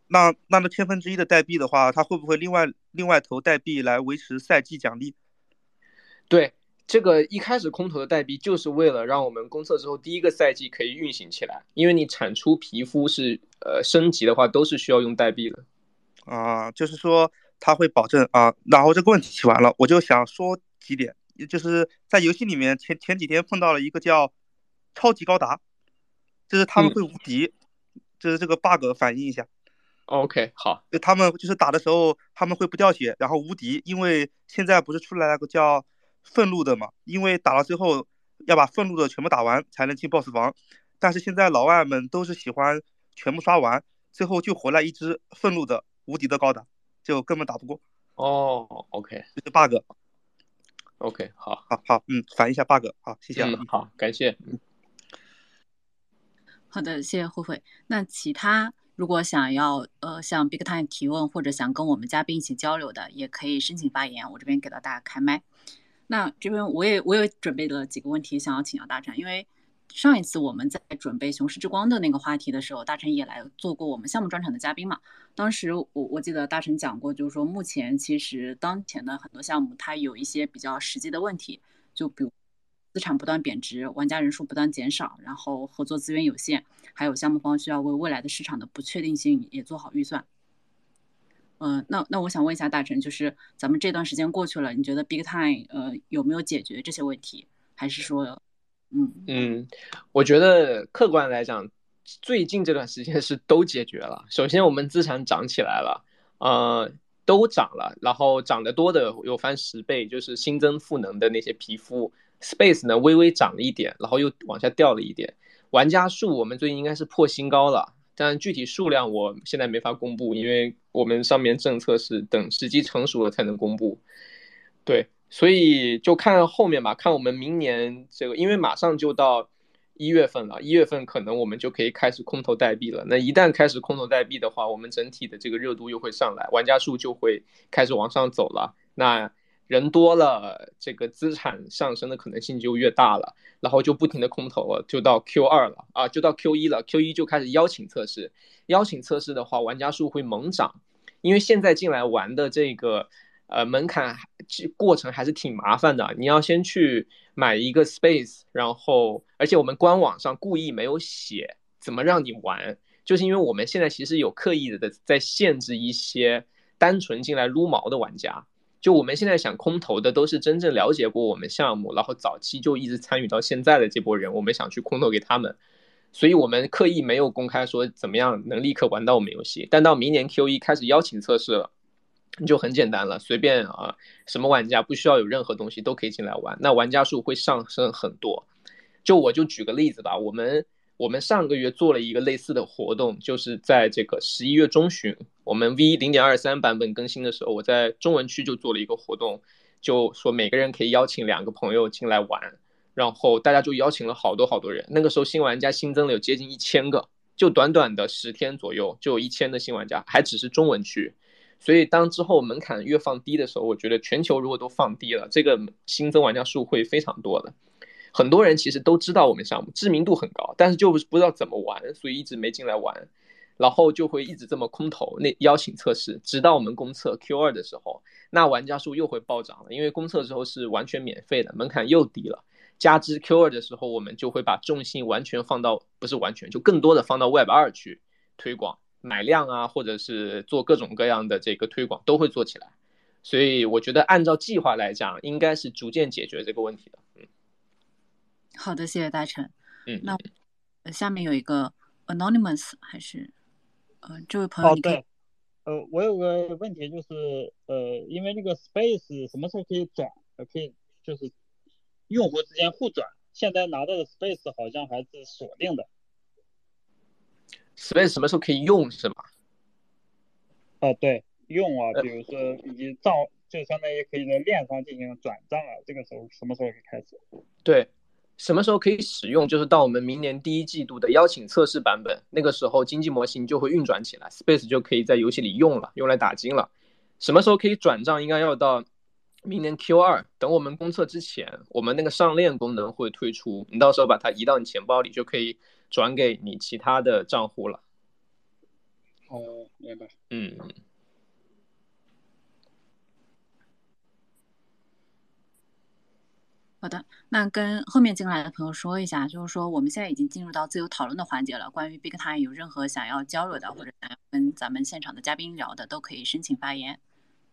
那那那千分之一的代币的话，它会不会另外另外投代币来维持赛季奖励？
对，这个一开始空投的代币就是为了让我们公测之后第一个赛季可以运行起来，因为你产出皮肤是呃升级的话都是需要用代币的。
啊，就是说它会保证啊。然后这个问题提完了，我就想说几点，就是在游戏里面前前几天碰到了一个叫超级高达，就是他们会无敌，嗯、就是这个 bug 反映一下。
OK， 好，
就他们就是打的时候他们会不掉血，然后无敌，因为现在不是出来了个叫愤怒的嘛，因为打到最后要把愤怒的全部打完才能进 boss 房，但是现在老外们都是喜欢全部刷完，最后就回来一只愤怒的无敌的高达，就根本打不过。
哦 ，OK，
这是 bug。
OK， 好，
好好，嗯，反映一下 bug， 好，谢谢。
嗯，好，感谢。
好的，谢谢慧慧。那其他如果想要呃向 Big Time 提问或者想跟我们嘉宾一起交流的，也可以申请发言，我这边给到大家开麦。那这边我也我也准备了几个问题想要请教大成，因为上一次我们在准备雄狮之光的那个话题的时候，大成也来做过我们项目专场的嘉宾嘛。当时我我记得大成讲过，就是说目前其实当前的很多项目它有一些比较实际的问题，就比如资产不断贬值，玩家人数不断减少，然后合作资源有限，还有项目方需要为未来的市场的不确定性也做好预算。嗯、呃，那那我想问一下大成，就是咱们这段时间过去了，你觉得 Big Time 呃有没有解决这些问题，还是说，嗯
嗯，我觉得客观来讲，最近这段时间是都解决了。首先，我们资产涨起来了，呃，都涨了，然后涨得多的有翻十倍，就是新增赋能的那些皮肤。Space 呢微微涨了一点，然后又往下掉了一点。玩家数我们最近应该是破新高了，但具体数量我现在没法公布，因为我们上面政策是等时机成熟了才能公布。对，所以就看后面吧，看我们明年这个，因为马上就到一月份了，一月份可能我们就可以开始空投代币了。那一旦开始空投代币的话，我们整体的这个热度又会上来，玩家数就会开始往上走了。那人多了，这个资产上升的可能性就越大了，然后就不停的空投了，就到 Q 二 了啊，就到 Q 一 了 ，Q 一 就开始邀请测试，邀请测试的话，玩家数会猛涨，因为现在进来玩的这个呃门槛过程还是挺麻烦的，你要先去买一个 space， 然后而且我们官网上故意没有写怎么让你玩，就是因为我们现在其实有刻意的在限制一些单纯进来撸毛的玩家。就我们现在想空投的都是真正了解过我们项目，然后早期就一直参与到现在的这波人，我们想去空投给他们，所以我们刻意没有公开说怎么样能立刻玩到我们游戏。但到明年 Q 一 开始邀请测试了，就很简单了，随便啊，什么玩家不需要有任何东西都可以进来玩，那玩家数会上升很多。就我就举个例子吧，我们我们上个月做了一个类似的活动，就是在这个十一月中旬，我们 V 零点二三 版本更新的时候，我在中文区就做了一个活动，就说每个人可以邀请两个朋友进来玩，然后大家就邀请了好多好多人，那个时候新玩家新增了有接近一千个，就短短的十天左右就有一千的新玩家，还只是中文区。所以当之后门槛越放低的时候，我觉得全球如果都放低了，这个新增玩家数会非常多的。很多人其实都知道我们项目知名度很高，但是就是不知道怎么玩，所以一直没进来玩，然后就会一直这么空投那邀请测试，直到我们公测 Q 二 的时候，那玩家数又会暴涨了，因为公测之后是完全免费的，门槛又低了，加之 Q 二 的时候，我们就会把重心完全放到，不是完全，就更多的放到 Web 二去推广买量啊，或者是做各种各样的这个推广都会做起来，所以我觉得按照计划来讲，应该是逐渐解决这个问题的。嗯，
好的，谢谢大成。
嗯，
那下面有一个 anonymous 还是呃这位朋友
哦，
你可以、
对，呃，我有个问题就是，呃，因为那个 space 什么时候可以转？呃可以就是用户之间互转，现在拿到的 space 好像还是锁定的。
Space 什么时候可以用是吗？
呃，对，用啊，比如说以及账，就相当于可以在链上进行转账啊，这个时候什么时候可以开始？
对，什么时候可以使用？就是到我们明年第一季度的邀请测试版本，那个时候经济模型就会运转起来 ，Space 就可以在游戏里用了，用来打金了。什么时候可以转账？应该要到明年 Q 二，等我们公测之前，我们那个上链功能会推出，你到时候把它移到你钱包里，就可以转给你其他的账户了。
哦，明白。
嗯。
好的，那跟后面进来的朋友说一下，就是说我们现在已经进入到自由讨论的环节了。关于 Big Time 有任何想要交流的，或者想要跟咱们现场的嘉宾聊的，都可以申请发言。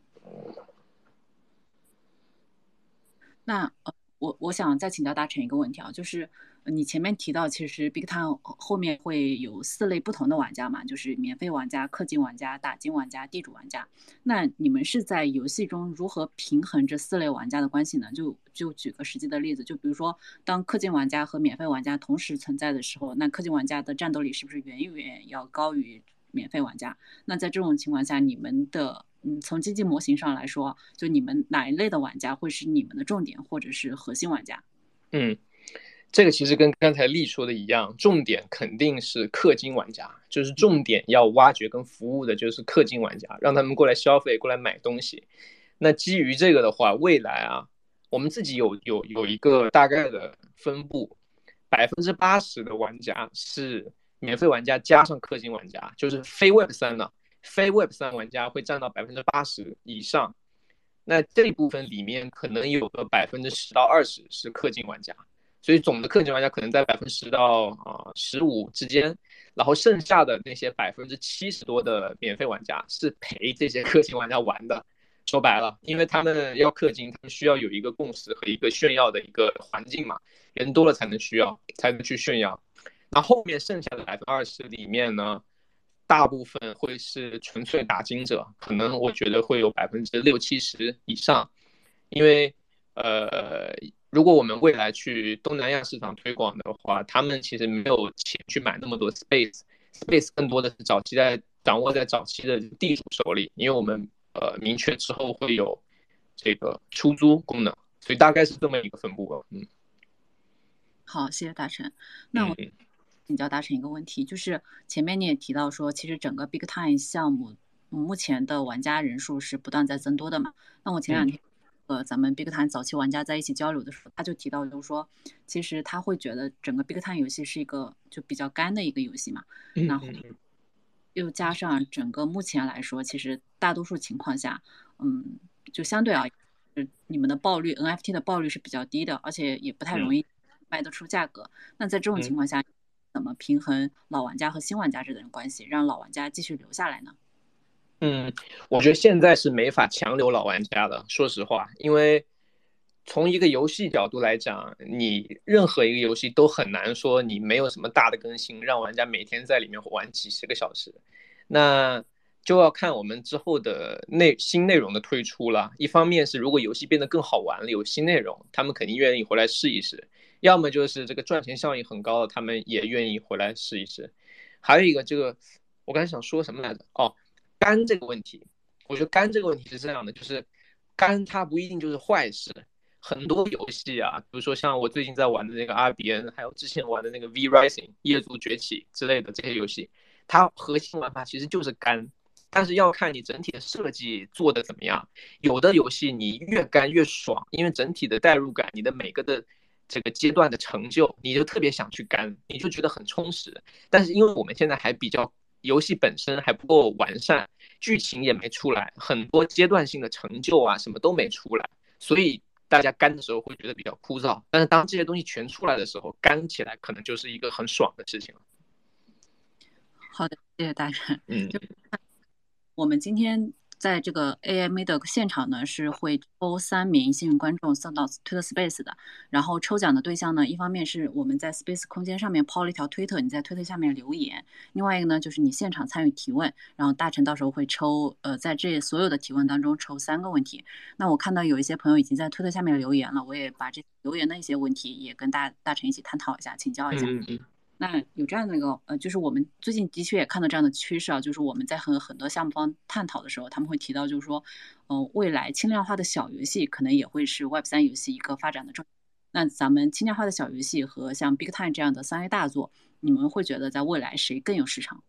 那呃，我我想再请教大成一个问题啊，就是你前面提到，其实 Big Time 后面会有四类不同的玩家嘛，就是免费玩家、氪金玩家、打金玩家、地主玩家。那你们是在游戏中如何平衡这四类玩家的关系呢？就就举个实际的例子，就比如说，当氪金玩家和免费玩家同时存在的时候，那氪金玩家的战斗力是不是远远要高于免费玩家？那在这种情况下，你们的嗯，从经济模型上来说，就你们哪一类的玩家会是你们的重点或者是核心玩家？
嗯，这个其实跟刚才丽说的一样，重点肯定是氪金玩家，就是重点要挖掘跟服务的就是氪金玩家，让他们过来消费，过来买东西。那基于这个的话，未来啊，我们自己有有有一个大概的分布，百分之八十的玩家是免费玩家加上氪金玩家，就是非 Web 三的。非 Web 三玩家会占到百分之八十以上，那这一部分里面可能有个百分之十到二十是氪金玩家，所以总的氪金玩家可能在百分之十到啊十五之间，然后剩下的那些百分之七十多的免费玩家是陪这些氪金玩家玩的。说白了，因为他们要氪金，他们需要有一个共识和一个炫耀的一个环境嘛，人多了才能需要，才能去炫耀。那后面剩下的百分之二十里面呢？大部分会是纯粹打金者，可能我觉得会有百分之六七十以上，因为呃，如果我们未来去东南亚市场推广的话，他们其实没有钱去买那么多 space，space 更多的是早期在掌握在早期的地主手里，因为我们呃明确之后会有这个出租功能，所以大概是这么一个分布吧。嗯，
好，谢谢大成。那我。嗯请教大成一个问题，就是前面你也提到说，其实整个 Big Time 项目目前的玩家人数是不断在增多的嘛？那我前两天呃咱们 Big Time 早期玩家在一起交流的时候，他就提到就是说，其实他会觉得整个 Big Time 游戏是一个就比较干的一个游戏嘛，然后又加上整个目前来说，其实大多数情况下，嗯，就相对而言，你们的爆率 N F T 的爆率是比较低的，而且也不太容易卖得出价格。那在这种情况下，怎么平衡老玩家和新玩家之间的关系，让老玩家继续留下来呢？
嗯，我觉得现在是没法强留老玩家的，说实话，因为从一个游戏角度来讲，你任何一个游戏都很难说你没有什么大的更新，让玩家每天在里面玩几十个小时，那就要看我们之后的内新内容的推出了。一方面是如果游戏变得更好玩了，有新内容，他们肯定愿意回来试一试。要么就是这个赚钱效应很高的，他们也愿意回来试一试。还有一个，这个我刚才想说什么来着？哦，肝这个问题，我觉得肝这个问题是这样的，就是肝它不一定就是坏事。很多游戏啊，比如说像我最近在玩的那个 R B N， 还有之前玩的那个 V Rising 夜族崛起之类的这些游戏，它核心玩法其实就是肝，但是要看你整体的设计做的怎么样。有的游戏你越肝越爽，因为整体的代入感，你的每个的这个阶段的成就，你就特别想去干，你就觉得很充实。但是因为我们现在还比较游戏本身还不够完善，剧情也没出来，很多阶段性的成就啊什么都没出来，所以大家干的时候会觉得比较枯燥。但是当这些东西全出来的时候，干起来可能就是一个很爽的事情了。
好的，谢谢大成。
嗯，
我们今天在这个 A M A 的现场呢，是会抽三名幸运观众送到 Twitter Space 的。然后抽奖的对象呢，一方面是我们在 Space 空间上面抛了一条推特，你在推特下面留言；另外一个呢，就是你现场参与提问，然后大成到时候会抽，呃，在这所有的提问当中抽三个问题。那我看到有一些朋友已经在推特下面留言了，我也把这留言的一些问题也跟大大成一起探讨一下，请教一下。
嗯嗯
那有这样的一个呃，就是我们最近的确也看到这样的趋势啊，就是我们在和很多项目方探讨的时候，他们会提到，就是说，呃，未来轻量化的小游戏可能也会是 Web 三游戏一个发展的重点。那咱们轻量化的小游戏和像 Big Time 这样的三 A 大作，你们会觉得在未来谁更有市场？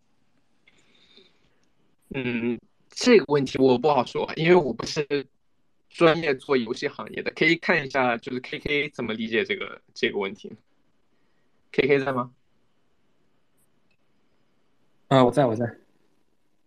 嗯，这个问题我不好说，因为我不是专业做游戏行业的，可以看一下就是 K K 怎么理解这个这个问题。K K 在吗？
啊，我在我在。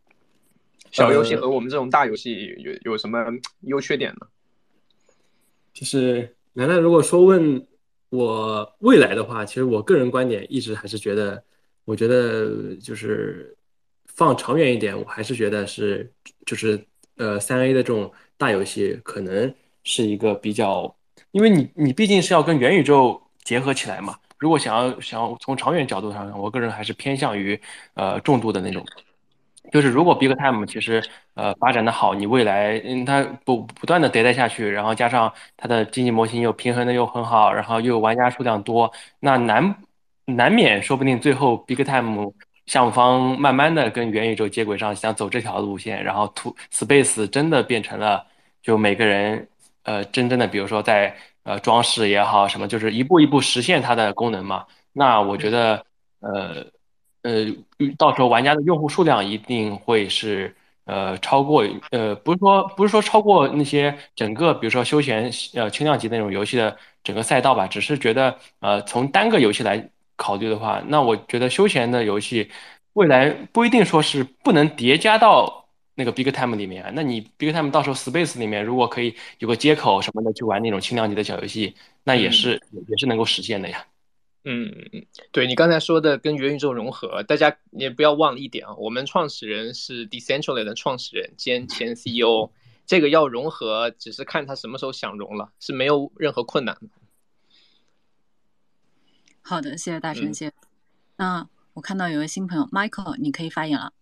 小游戏和我们这种大游戏有有什么优缺点呢？
就是楠楠如果说问我未来的话，其实我个人观点一直还是觉得，我觉得就是放长远一点，我还是觉得是就是呃三 A 的这种大游戏可能是一个比较，因为你你毕竟是要跟元宇宙结合起来嘛。如果想要想要从长远角度上，我个人还是偏向于呃重度的那种。就是如果 Big Time 其实呃发展的好，你未来嗯它不不断的迭代下去，然后加上它的经济模型又平衡的又很好，然后又有玩家数量多，那难难免说不定最后 Big Time 项目方慢慢的跟元宇宙接轨上，想走这条路线，然后 To Space 真的变成了就每个人呃真正的比如说在呃装饰也好什么，就是一步一步实现它的功能嘛。那我觉得呃。呃，到时候玩家的用户数量一定会是呃超过呃不是说不是说超过那些整个比如说休闲呃轻量级那种游戏的整个赛道吧，只是觉得呃从单个游戏来考虑的话，那我觉得休闲的游戏未来不一定说是不能叠加到那个 Big Time 里面啊，那你 Big Time 到时候 Space 里面如果可以有个接口什么的去玩那种轻量级的小游戏，那也是也是能够实现的呀。
嗯嗯，对你刚才说的跟元宇宙融合，大家也不要忘了一点啊，我们创始人是 Decentraland 的创始人兼前 C E O， 这个要融合只是看他什么时候想融了，是没有任何困难的。
好的，谢谢大成，
嗯、
谢谢。那我看到有位新朋友 Michael， 你可以发言了。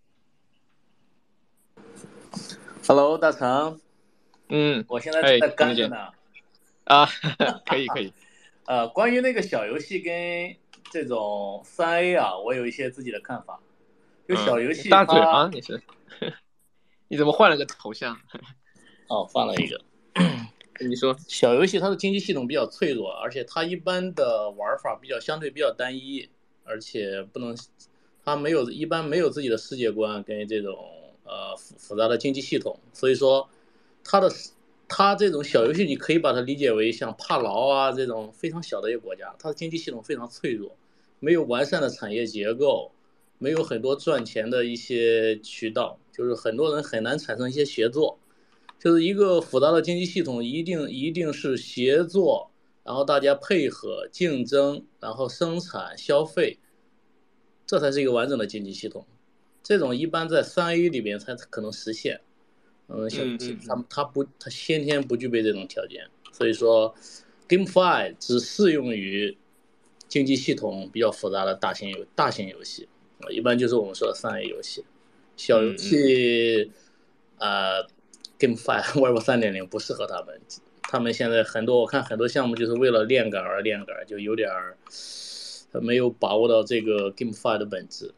Hello， 大成。
嗯，
我现在正在干着呢。
啊，可以可以。
呃，关于那个小游戏跟这种三 A 啊，我有一些自己的看法。就小游戏、
嗯、大嘴啊，你是？你怎么换了个头像？
哦，换了一个。
你说，
小游戏它的经济系统比较脆弱，而且它一般的玩法比较相对比较单一，而且不能，它没有一般没有自己的世界观跟这种呃复复杂的经济系统，所以说它的。它这种小游戏，你可以把它理解为像帕劳啊这种非常小的一个国家，它的经济系统非常脆弱，没有完善的产业结构，没有很多赚钱的一些渠道，就是很多人很难产生一些协作。就是一个复杂的经济系统，一定一定是协作，然后大家配合竞争，然后生产消费，这才是一个完整的经济系统。这种一般在三 A 里边才可能实现。嗯，小游戏它它不它先天不具备这种条件，所以说 GameFi 只适用于经济系统比较复杂的大型游大型游戏，一般就是我们说的三 A 游戏。小游戏，嗯、呃 ，GameFi Web 三点零不适合他们，他们现在很多我看很多项目就是为了练杆而练杆，就有点儿没有把握到这个 GameFi 的本质。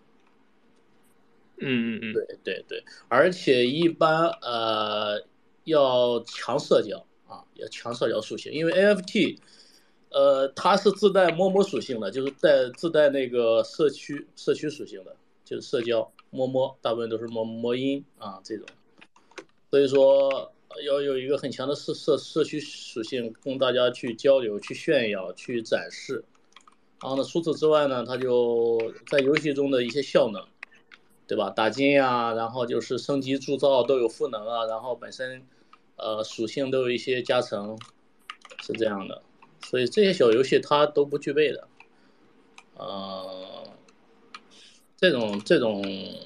嗯嗯嗯，
对对对，而且一般呃要强社交啊，要强社交属性，因为 N F T， 呃它是自带摸摸属性的，就是带自带那个社区社区属性的，就是社交摸摸，大部分都是摸摸音啊这种，所以说要有一个很强的社社社区属性，供大家去交流、去炫耀、去展示。然后呢，除此之外呢，它就在游戏中的一些效能。对吧？打金呀、啊，然后就是升级铸造都有赋能啊，然后本身，呃，属性都有一些加成，是这样的。所以这些小游戏它都不具备的，呃，这种这种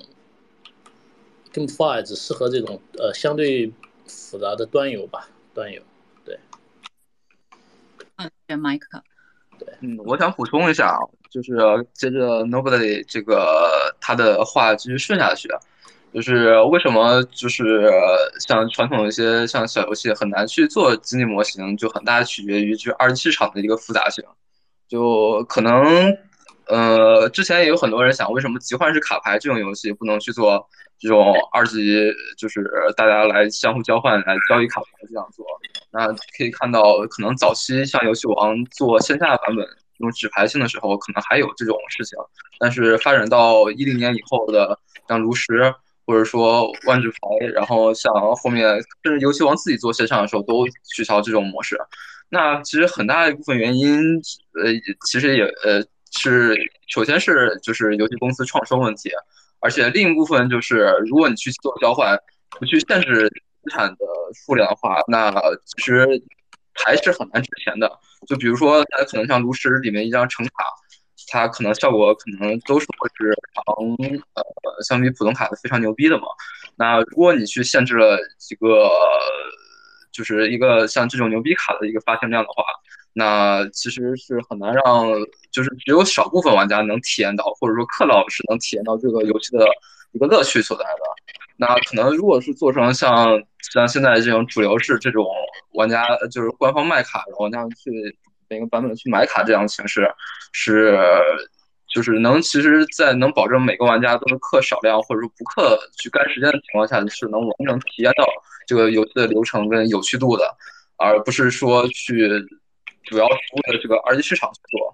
GameFi 只适合这种呃相对复杂的端游吧，端游。对。
嗯，对，麦克。
对，
嗯，我想补充一下啊，就是接着 Nobody 这个他的话继续顺下去，就是为什么就是像传统一些像小游戏很难去做经济模型，就很大取决于就是二级市场的一个复杂性，就可能呃之前也有很多人想，为什么集换式卡牌这种游戏不能去做这种二级，就是大家来相互交换来交易卡牌这样做。那可以看到，可能早期像游戏王做线下版本用纸牌性的时候，可能还有这种事情。但是发展到一零年以后的像炉石或者说万智牌，然后像后面甚至游戏王自己做线上的时候，都取消这种模式。那其实很大一部分原因，呃，其实也呃是首先是就是游戏公司创收问题。 而且另一部分就是，如果你去做交换，不去限制资产的数量的话，那其实还是很难值钱的。就比如说，它可能像炉石里面一张橙卡，它可能效果可能都说是常呃相比普通卡的非常牛逼的嘛。那如果你去限制了几个，就是一个像这种牛逼卡的一个发行量的话，那其实是很难让，就是只有少部分玩家能体验到，或者说氪老师能体验到这个游戏的一个乐趣所在的。那可能如果是做成像像现在这种主流式这种玩家，就是官方卖卡，然后玩家去每个版本去买卡这样的形式，是就是能其实，在能保证每个玩家都是氪少量或者说不氪去干时间的情况下，是能完整体验到这个游戏的流程跟有趣度的，而不是说去主要服务的这个二级市场去做。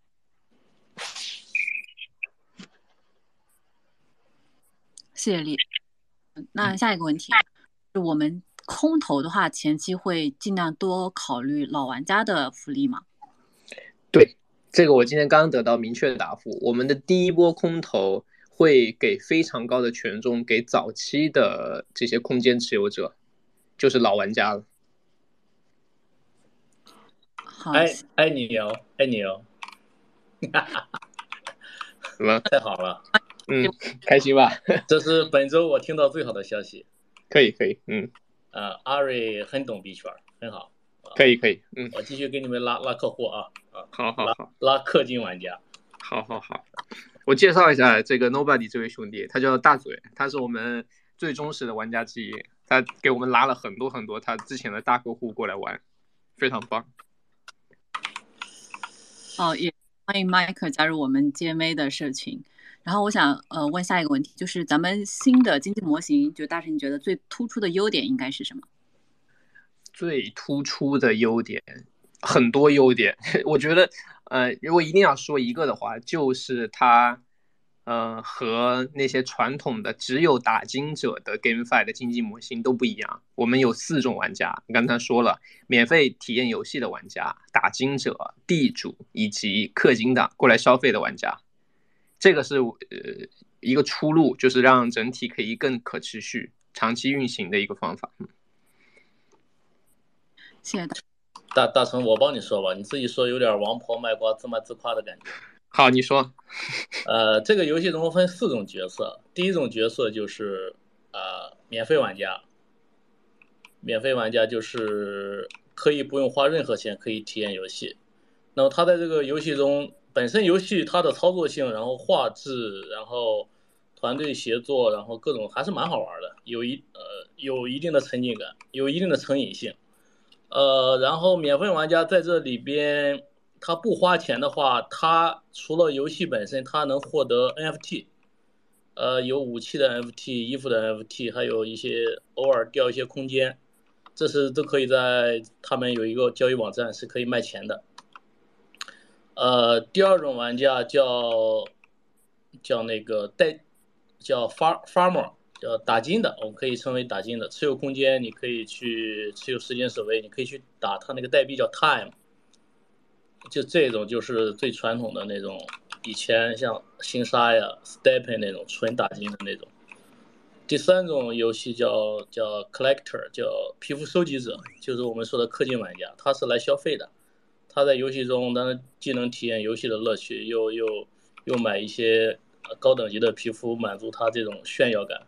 谢谢丽。那下一个问题，我们空投的话，前期会尽量多考虑老玩家的福利吗？
对，这个我今天刚刚得到明确的答复。我们的第一波空投会给非常高的权重给早期的这些空间持有者，就是老玩家了。
爱爱你哦，爱你哦。
什么？
太好了。
嗯，开心吧？
这是本周我听到最好的消息。
可以可以，嗯。
呃，阿瑞很懂币圈，很好。
可以可以，嗯。
我继续给你们拉拉客户啊啊！
好好好，
拉氪金玩家。
好好好，我介绍一下这个 Nobody 这位兄弟，他叫大嘴，他是我们最忠实的玩家之一，他给我们拉了很多很多他之前的大客户过来玩，非常棒。
哦，也欢迎 Mike 加入我们 G M A 的社群。然后我想呃问下一个问题，就是咱们新的经济模型，就大神你觉得最突出的优点应该是什么？
最突出的优点很多优点，我觉得呃如果一定要说一个的话，就是它呃和那些传统的只有打金者的 GameFi 的经济模型都不一样。我们有四种玩家，刚才说了，免费体验游戏的玩家、打金者、地主以及氪金党过来消费的玩家。这个是呃一个出路，就是让整体可以更可持续、长期运行的一个方法。嗯，
谢谢
大大成，我帮你说吧，你自己说有点王婆卖瓜自卖自夸的感觉。
好，你说。
呃，这个游戏中分四种角色，第一种角色就是呃免费玩家，免费玩家就是可以不用花任何钱可以体验游戏。那么他在这个游戏中，本身游戏它的操作性，然后画质，然后团队协作，然后各种还是蛮好玩的，有一呃有一定的沉浸感，有一定的成瘾性。呃，然后免费玩家在这里边，他不花钱的话，他除了游戏本身，他能获得 N F T， 呃，有武器的 N F T、衣服的 N F T， 还有一些偶尔掉一些空间，这是都可以在他们有一个交易网站是可以卖钱的。呃，第二种玩家叫叫那个带叫 far farmer。叫打金的，我们可以称为打金的，持有空间你可以去持有时间守卫，你可以去打它那个代币叫 time， 就这种就是最传统的那种，以前像星沙呀 stepping 那种纯打金的那种。第三种游戏叫叫 collector， 叫皮肤收集者，就是我们说的氪金玩家，他是来消费的，他在游戏中当然既能体验游戏的乐趣，又又又买一些高等级的皮肤，满足他这种炫耀感。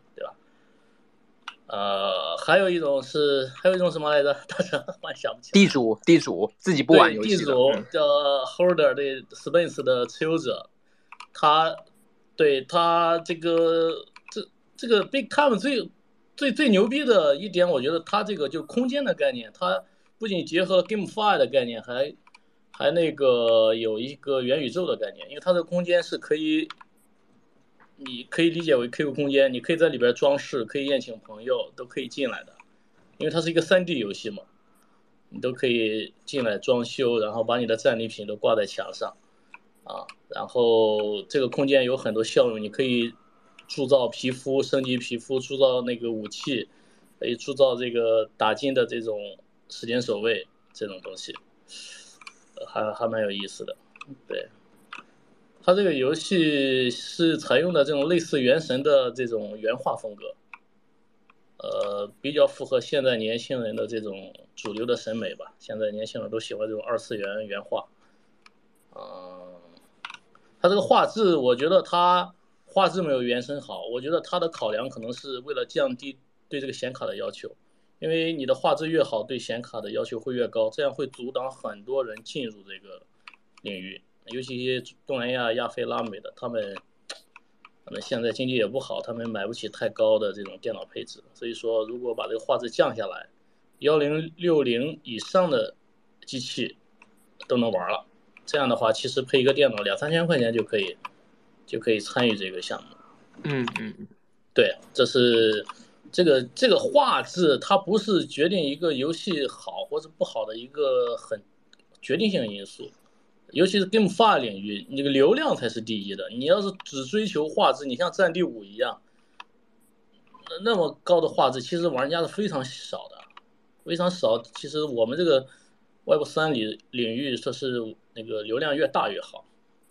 呃，还有一种是，还有一种什么来着？大家忽然想不起来。
地主，地主自己不玩游戏的。
地主叫 holder 的 Spence 的持有者，他对他这个这这个 Big Time 最最最牛逼的一点，我觉得他这个就是空间的概念，他不仅结合了 GameFi 的概念，还还那个有一个元宇宙的概念，因为它的空间是可以。你可以理解为 Q Q 空间，你可以在里边装饰，可以宴请朋友，都可以进来的，因为它是一个 三 D 游戏嘛，你都可以进来装修，然后把你的战利品都挂在墙上，啊，然后这个空间有很多效用，你可以铸造皮肤，升级皮肤，铸造那个武器，可以铸造这个打金的这种时间守卫这种东西，还还蛮有意思的，对。 它这个游戏是采用的这种类似原神的这种原画风格，呃，比较符合现在年轻人的这种主流的审美吧。现在年轻人都喜欢这种二次元原画。嗯，它这个画质，我觉得它画质没有原神好。我觉得它的考量可能是为了降低对这个显卡的要求，因为你的画质越好，对显卡的要求会越高，这样会阻挡很多人进入这个领域。尤其一些东南亚、亚非拉美的，他们他们现在经济也不好，他们买不起太高的这种电脑配置。所以说，如果把这个画质降下来，幺零六零以上的机器都能玩了。这样的话，其实配一个电脑两三千块钱就可以就可以参与这个项目。
嗯嗯，
对，这是这个这个画质，它不是决定一个游戏好或者不好的一个很决定性因素。尤其是 GameFi 领域，你这个流量才是第一的。你要是只追求画质，你像战地五一样，那么高的画质，其实玩家是非常少的，非常少。其实我们这个 Web 三领领域，说是那个流量越大越好。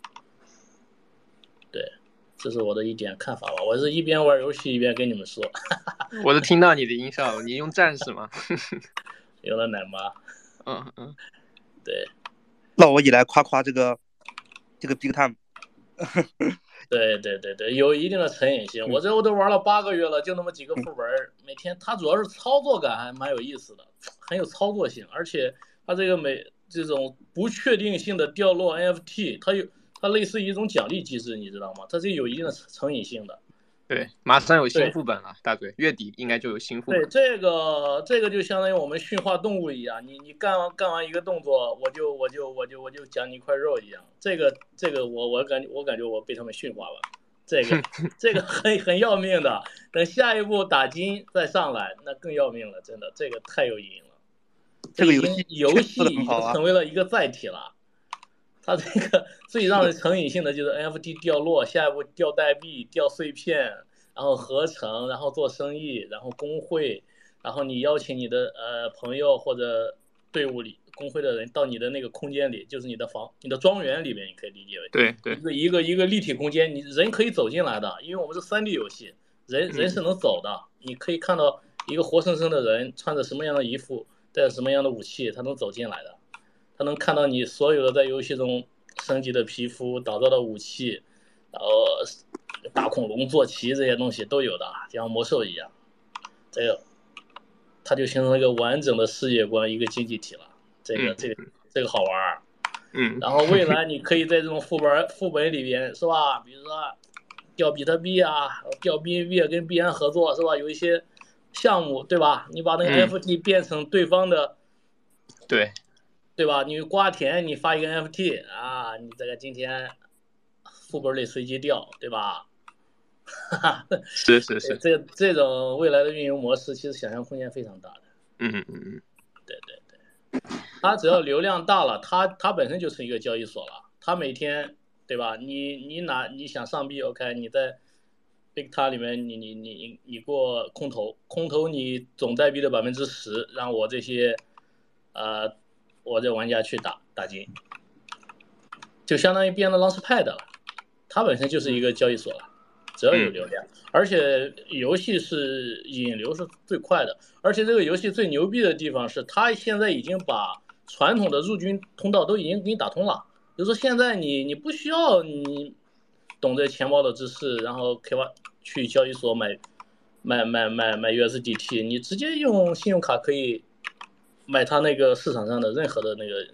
对，这是我的一点看法吧。我是一边玩游戏一边跟你们说。
我都听到你的音效了，你用战士吗？
用了奶妈。
嗯嗯，
对。
那我也来夸夸这个这个 Big Time。
对对对对，有一定的成瘾性。我这我都玩了八个月了，就那么几个副本，每天它主要是操作感还蛮有意思的，很有操作性，而且它这个每这种不确定性的掉落 N F T， 它有它类似于一种奖励机制，你知道吗？它是有一定的成瘾性的。
对，马上有新副本了，大嘴，月底应该就有新副本。
对，这个这个就相当于我们驯化动物一样，你你干完干完一个动作，我就我就我就我就奖你一块肉一样。这个这个我我感我感觉我被他们驯化了，这个这个很很要命的。等下一步打金再上来，那更要命了，真的，这个太有瘾了。
这个游戏
游戏已经成为了一个载体了。它这个最让人成瘾性的就是 N F T 掉落，下一步掉代币、掉碎片，然后合成，然后做生意，然后工会，然后你邀请你的呃朋友或者队伍里工会的人到你的那个空间里，就是你的房、你的庄园里面，你可以理解为
对对
一个一个一个立体空间，你人可以走进来的，因为我们是三 D 游戏，人人是能走的，嗯、你可以看到一个活生生的人穿着什么样的衣服，带着什么样的武器，他能走进来的。他能看到你所有的在游戏中升级的皮肤、打造的武器，然后大恐龙坐骑这些东西都有的，就像魔兽一样。这个，它就形成了一个完整的世界观，一个经济体了。这个、嗯、这个这个好玩。
嗯。
然后未来你可以在这种副本副本里边，是吧？比如说调比特币啊，调 B N B 跟币安合作，是吧？有一些项目，对吧？你把那个 N F T 变成对方的。
嗯、对。
对吧？你瓜田，你发一个 N F T 啊，你这个今天副本里随机掉，对吧？
是是是，
这这种未来的运营模式，其实想象空间非常大的。
嗯嗯嗯嗯，
对对对，它只要流量大了，它它本身就是一个交易所了。它每天，对吧？你你哪你想上币 ，OK， 你在 Big Time 里面，你你你你过空投，空投你总代币的百分之十，让我这些呃。我这玩家去打打金，就相当于变了 Launchpad 了，它本身就是一个交易所了，只要有流量，而且游戏是引流是最快的，而且这个游戏最牛逼的地方是，它现在已经把传统的入军通道都已经给你打通了，比如说现在你你不需要你懂这钱包的知识，然后 K Y 去交易所买买买买买 U S D T， 你直接用信用卡可以。买他那个市场上的任何的那个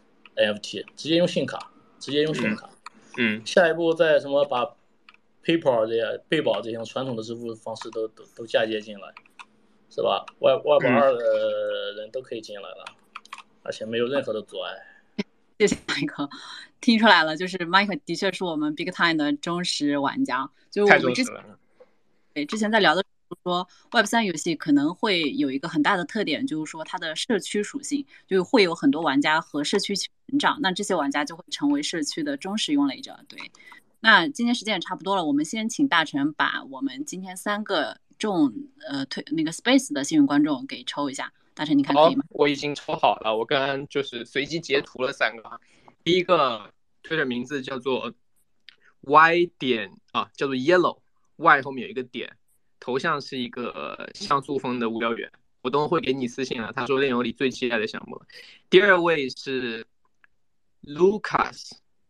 N F T， 直接用信卡，直接用信用卡。
嗯。
下一步再什么把 PayPal 这些、贝宝这些传统的支付方式都都都嫁接进来，是吧？外外包二的人都可以进来了，嗯、而且没有任何的阻碍。
谢谢麦克，听出来了，就是麦克的确是我们 Big Time 的忠实玩家，就是我们之前对之前在聊的。说 Web 三 游戏可能会有一个很大的特点，就是说它的社区属性，就会有很多玩家和社区成长，那这些玩家就会成为社区的忠实拥垒者。对，那今天时间也差不多了，我们先请大成把我们今天三个中呃推那个 Space 的幸运观众给抽一下。大成，你看可以吗？
我已经抽好了，我刚刚就是随机截图了三个，第一个推的名字叫做 Y 点啊，叫做 Yellow，Y 后面有一个点，头像是一个像素风的无聊猿，我等会会给你私信了。他说炼油里最期待的项目。第二位是 Lucas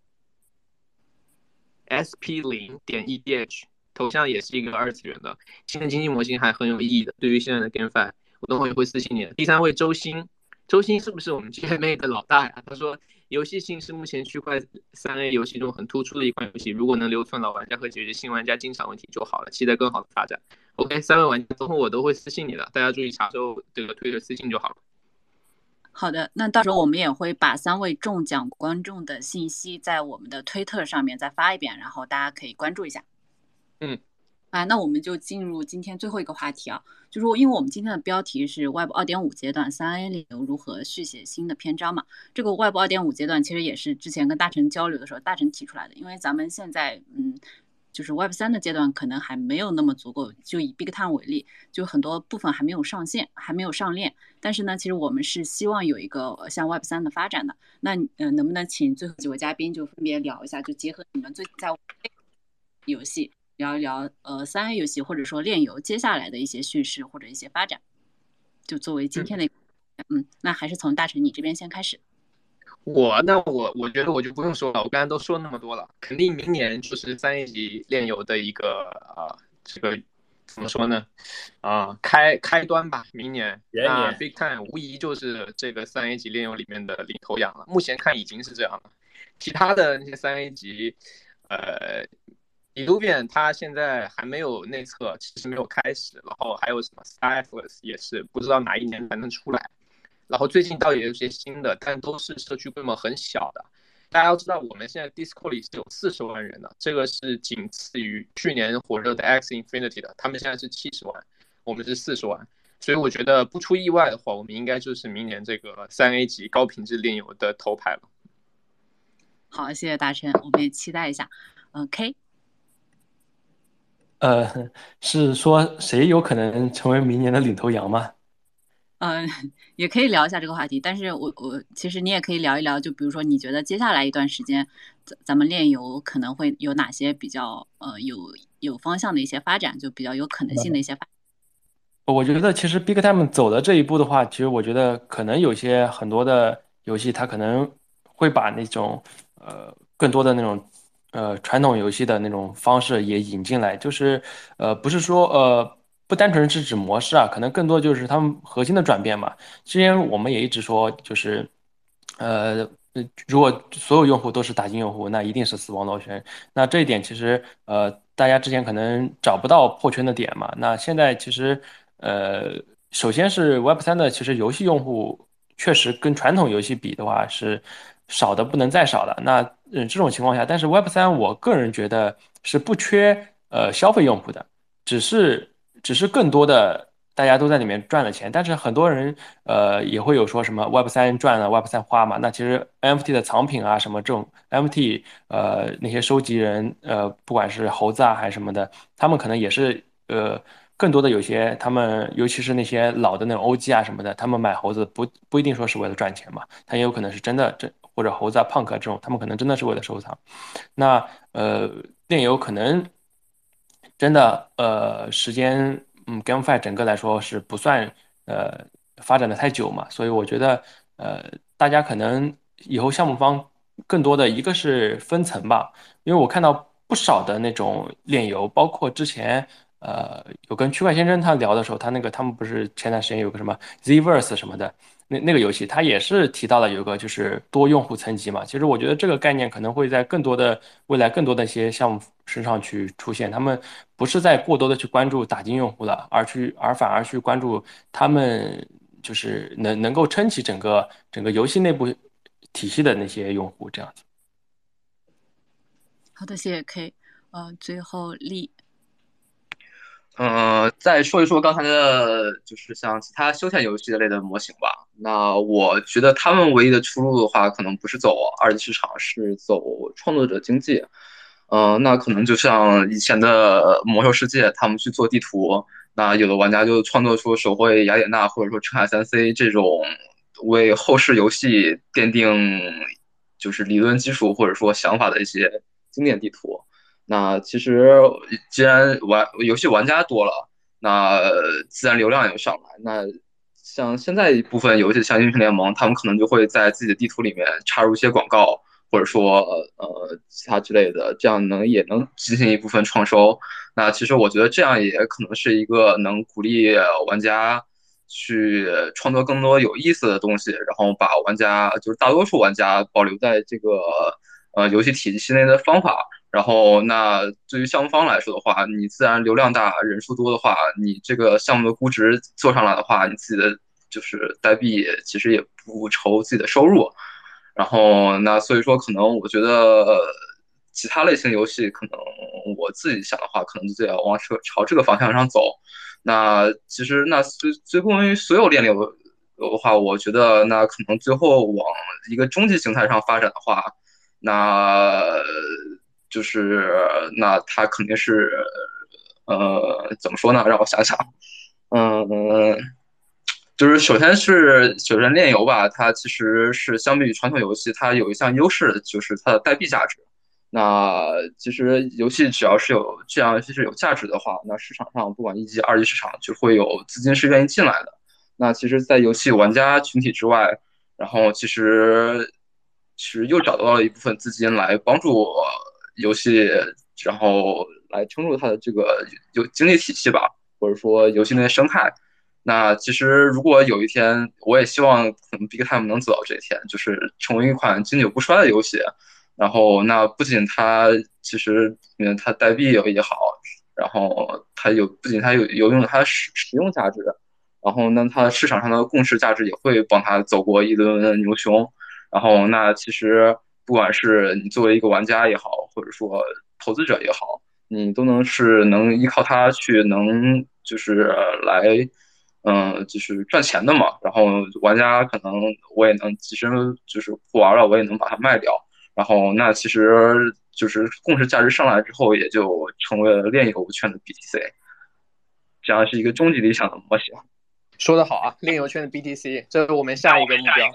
S P 零点 E D H， 头像也是一个二次元的新的经济模型，还很有意义的。对于现在的 GameFi， 我等会也会私信你的。第三位周鑫，周鑫是不是我们 G M A 的老大呀？他说游戏性是目前区块三 A 游戏中很突出的一款游戏，如果能留存老玩家和解决新玩家经常问题就好了，期待更好的发展。OK， 三位玩家等会我都会私信你的，大家注意查收这个推特私信就好了。
好的，那到时候我们也会把三位中奖观众的信息在我们的推特上面再发一遍，然后大家可以关注一下。
嗯，
啊，那我们就进入今天最后一个话题啊，就是因为我们今天的标题是 Web 二点五 阶段三 A 炼油如何续写新的篇章嘛。这个 Web 二点五 阶段其实也是之前跟大成交流的时候，大成提出来的，因为咱们现在嗯。就是 Web 三 的阶段可能还没有那么足够，就以 BigTime 为例，就很多部分还没有上线，还没有上链。但是呢，其实我们是希望有一个像 Web 三 的发展的。那呃，能不能请最后几位嘉宾就分别聊一下，就结合你们最近在游戏聊一聊呃三 A 游戏或者说炼油接下来的一些叙事或者一些发展，就作为今天的嗯, 嗯，那还是从大成你这边先开始。
我那我我觉得我就不用说了，我刚才都说那么多了，肯定明年就是三 A 级炼油的一个啊、呃，这个怎么说呢？啊、呃，开开端吧，明年。那 BigTime 无疑就是这个三 A 级炼油里面的领头羊了，目前看已经是这样了。其他的那些三 A 级，呃，Illuvian 它现在还没有内测，其实没有开始，然后还有什么 Skyflux 也是不知道哪一年才能出来。然后最近倒也有一些新的，但都是社区规模很小的。大家要知道，我们现在 Discord 里是有四十万人的，这个是仅次于去年火热的 X Infinity 的，他们现在是七十万，我们是四十万。所以我觉得不出意外的话，我们应该就是明年这个三 A 级高品质炼油的头牌了。
好，谢谢大成，我们也期待一下。嗯 ，K。
呃，是说谁有可能成为明年的领头羊吗？
嗯，也可以聊一下这个话题，但是我我其实你也可以聊一聊，就比如说你觉得接下来一段时间，咱咱们炼油可能会有哪些比较呃有有方向的一些发展，就比较有可能性的一些发展。
我觉得其实 BigTime 走的这一步的话，其实我觉得可能有些很多的游戏，它可能会把那种呃更多的那种呃传统游戏的那种方式也引进来，就是呃不是说呃不单纯是指模式啊，可能更多就是他们核心的转变嘛。之前我们也一直说，就是呃如果所有用户都是打金用户，那一定是死亡螺旋。那这一点其实呃大家之前可能找不到破圈的点嘛，那现在其实。呃，首先是 Web 三的，其实游戏用户确实跟传统游戏比的话是少的不能再少了。那嗯这种情况下，但是 Web 三我个人觉得是不缺呃消费用户的，只是只是更多的大家都在里面赚了钱，但是很多人呃也会有说什么 Web 三赚了 Web 三花嘛。那其实 N F T 的藏品啊什么这种 N F T 呃那些收集人呃不管是猴子啊还是什么的，他们可能也是呃。更多的有些他们，尤其是那些老的那种 O G 啊什么的，他们买猴子不不一定说是为了赚钱嘛，他也有可能是真的真或者猴子啊、胖克这种，他们可能真的是为了收藏。那呃，炼油可能真的呃时间嗯 GameFi 整个来说是不算呃发展的太久嘛，所以我觉得呃大家可能以后项目方更多的一个是分层吧，因为我看到不少的那种炼油，包括之前。呃，有跟区块先生他聊的时候，他那个他们不是前段时间有个什么 Zverse 什么的，那那个游戏，他也是提到了有个就是多用户层级嘛。其实我觉得这个概念可能会在更多的未来更多的一些项目身上去出现，他们不是在过多的去关注打金用户了，而去而反而去关注他们就是能能够撑起整个整个游戏内部体系的那些用户这样子。
好的，谢谢 K。呃，最后丽。
呃，再说一说刚才的，就是像其他休闲游戏类的模型吧。那我觉得他们唯一的出路的话，可能不是走二级市场，是走创作者经济。呃，那可能就像以前的魔兽世界，他们去做地图，那有的玩家就创作出手绘雅典娜或者说澄海三 C 这种为后世游戏奠定就是理论基础或者说想法的一些经典地图。 那其实既然玩游戏玩家多了，那自然流量也上来。那像现在一部分游戏，像英雄联盟，他们可能就会在自己的地图里面插入一些广告，或者说呃其他之类的，这样能也能进行一部分创收。那其实我觉得这样也可能是一个能鼓励玩家去创作更多有意思的东西，然后把玩家就是大多数玩家保留在这个呃游戏体系内的方法。然后，那对于项目方来说的话，你自然流量大、人数多的话，你这个项目的估值做上来的话，你自己的就是代币其实也不愁自己的收入。然后，那所以说，可能我觉得其他类型游戏，可能我自己想的话，可能就要往朝朝这个方向上走。那其实，那最最关于所有链流的话，我觉得那可能最后往一个终极形态上发展的话，那就是那它肯定是呃怎么说呢？让我想想，嗯，就是首先是首先炼油吧，它其实是相比于传统游戏，它有一项优势就是它的代币价值。那其实游戏只要是有这样就是有价值的话，那市场上不管一级、二级市场就会有资金是愿意进来的。那其实，在游戏玩家群体之外，然后其实其实又找到了一部分资金来帮助游戏，然后来撑住它的这个有经济体系吧，或者说游戏内的生态。那其实如果有一天，我也希望可能 Big Time 能走到这一天，就是成为一款经久不衰的游戏。然后那不仅它其实嗯它代币也好，然后它有不仅它有有用它实实用价值，然后那它市场上的共识价值也会帮它走过一轮牛熊。然后那其实不管是你作为一个玩家也好，或者说投资者也好，你都能是能依靠它去能就是来嗯就是赚钱的嘛。然后玩家可能我也能其实就是不玩了，我也能把它卖掉。然后那其实就是共识价值上来之后，也就成为了炼油圈的 B T C， 这样是一个终极理想的模型。
说得好啊，炼油圈的 B T C， 这是我们下一个目标。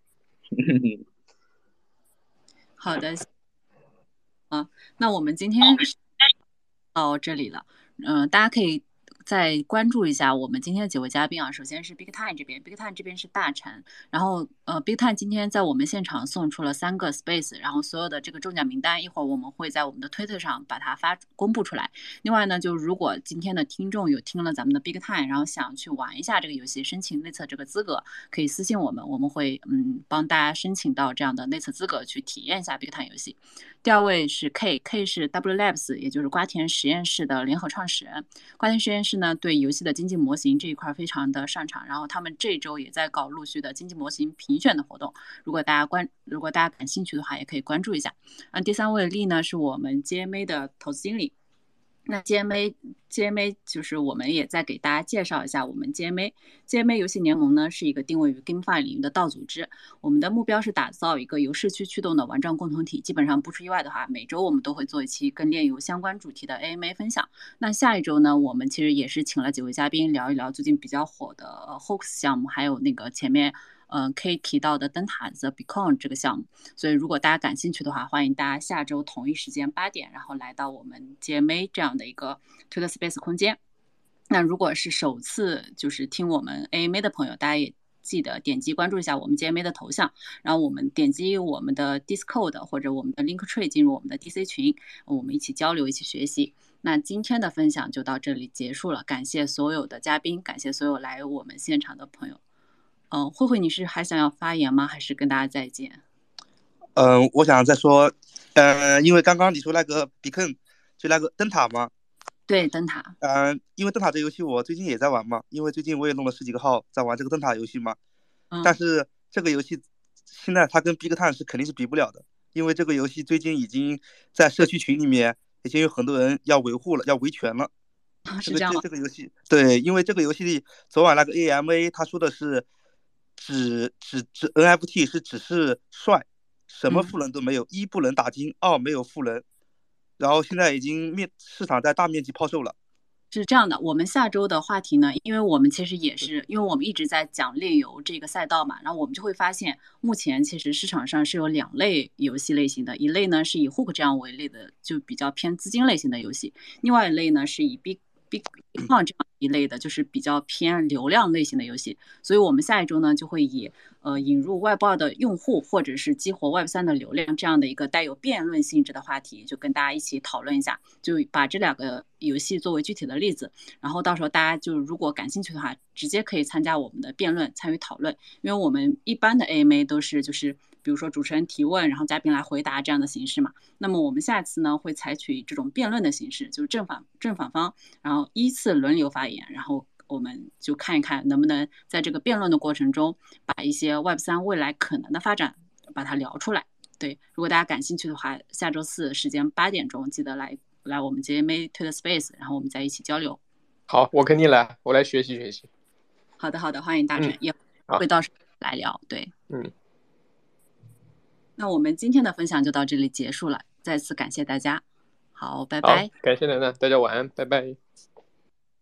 好的，啊，那我们今天到这里了，嗯、呃，大家可以再关注一下我们今天的几位嘉宾啊。首先是 Big Time 这边 ，Big Time 这边是大成，然后呃，Big Time 今天在我们现场送出了三个 Space， 然后所有的这个中奖名单一会儿我们会在我们的推特上把它发公布出来。另外呢，就如果今天的听众有听了咱们的 Big Time， 然后想去玩一下这个游戏，申请内测这个资格，可以私信我们，我们会嗯帮大家申请到这样的内测资格去体验一下 Big Time 游戏。第二位是 K，K 是 W Labs， 也就是瓜田实验室的联合创始人。瓜田实验室呢，对游戏的经济模型这一块非常的擅长，然后他们这周也在搞陆续的经济模型评选的活动，如果大家关，如果大家感兴趣的话，也可以关注一下。嗯，第三位丽呢，是我们 G M A 的投资经理。那 G M A G M A 就是我们也再给大家介绍一下我们 G M A G M A 游戏联盟呢，是一个定位于 GameFi 领域的道组织。我们的目标是打造一个由社区驱动的玩转共同体。基本上不出意外的话，每周我们都会做一期跟炼油相关主题的 A M A 分享。那下一周呢，我们其实也是请了几位嘉宾聊一聊最近比较火的 Hoax 项目，还有那个前面嗯，可以提到的灯塔 The Beacon 这个项目。所以如果大家感兴趣的话，欢迎大家下周同一时间八点，然后来到我们 G M A 这样的一个 Twitter Space 空间。那如果是首次就是听我们 A M A 的朋友，大家也记得点击关注一下我们 G M A 的头像，然后我们点击我们的 Discord 或者我们的 Linktree 进入我们的 D C 群，我们一起交流，一起学习。那今天的分享就到这里结束了，感谢所有的嘉宾，感谢所有来我们现场的朋友。嗯、呃，慧慧，你是还想要发言吗？还是跟大家再见？
嗯、呃，我想再说，呃，因为刚刚你说那个 Beacon 就那个灯塔嘛，
对，灯塔。
嗯、呃，因为灯塔这个游戏我最近也在玩嘛，因为最近我也弄了十几个号在玩这个灯塔游戏嘛。嗯。但是这个游戏现在它跟 Big Time 是肯定是比不了的，因为这个游戏最近已经在社区群里面已经有很多人要维护了，要维权了。
啊，是这样吗？
这个这个游戏，对，因为这个游戏昨晚那个 A M A 他说的是。只只只 N F T 是只是帅，什么赋能都没有，嗯、一不能打金，二没有赋能，然后现在已经面市场在大面积抛售了，
是这样的，我们下周的话题呢，因为我们其实也是，因为我们一直在讲炼油这个赛道嘛，然后我们就会发现，目前其实市场上是有两类游戏类型的，一类呢是以 Hook 这样为例的，就比较偏资金类型的游戏，另外一类呢是以 Big Big Con 这样一类的，就是比较偏流量类型的游戏。所以我们下一周呢就会以呃引入 Web 二的用户或者是激活 Web 三的流量这样的一个带有辩论性质的话题，就跟大家一起讨论一下，就把这两个游戏作为具体的例子，然后到时候大家就如果感兴趣的话，直接可以参加我们的辩论，参与讨论。因为我们一般的 A M A 都是就是比如说主持人提问，然后嘉宾来回答这样的形式嘛。那么我们下次呢会采取这种辩论的形式，就是正反正反方，然后依次轮流发言，然后我们就看一看能不能在这个辩论的过程中，把一些 Web 三未来可能的发展把它聊出来。对，如果大家感兴趣的话，下周四时间八点钟记得来来我们 J M A Twitter Space， 然后我们再一起交流。
好，我肯定来，我来学习学习。
好的好的，欢迎大成，
嗯、
也会到时候来聊。对，
嗯。
那我们今天的分享就到这里结束了，再次感谢大家，好，拜拜。
好，感谢楠楠，大家晚安，拜拜。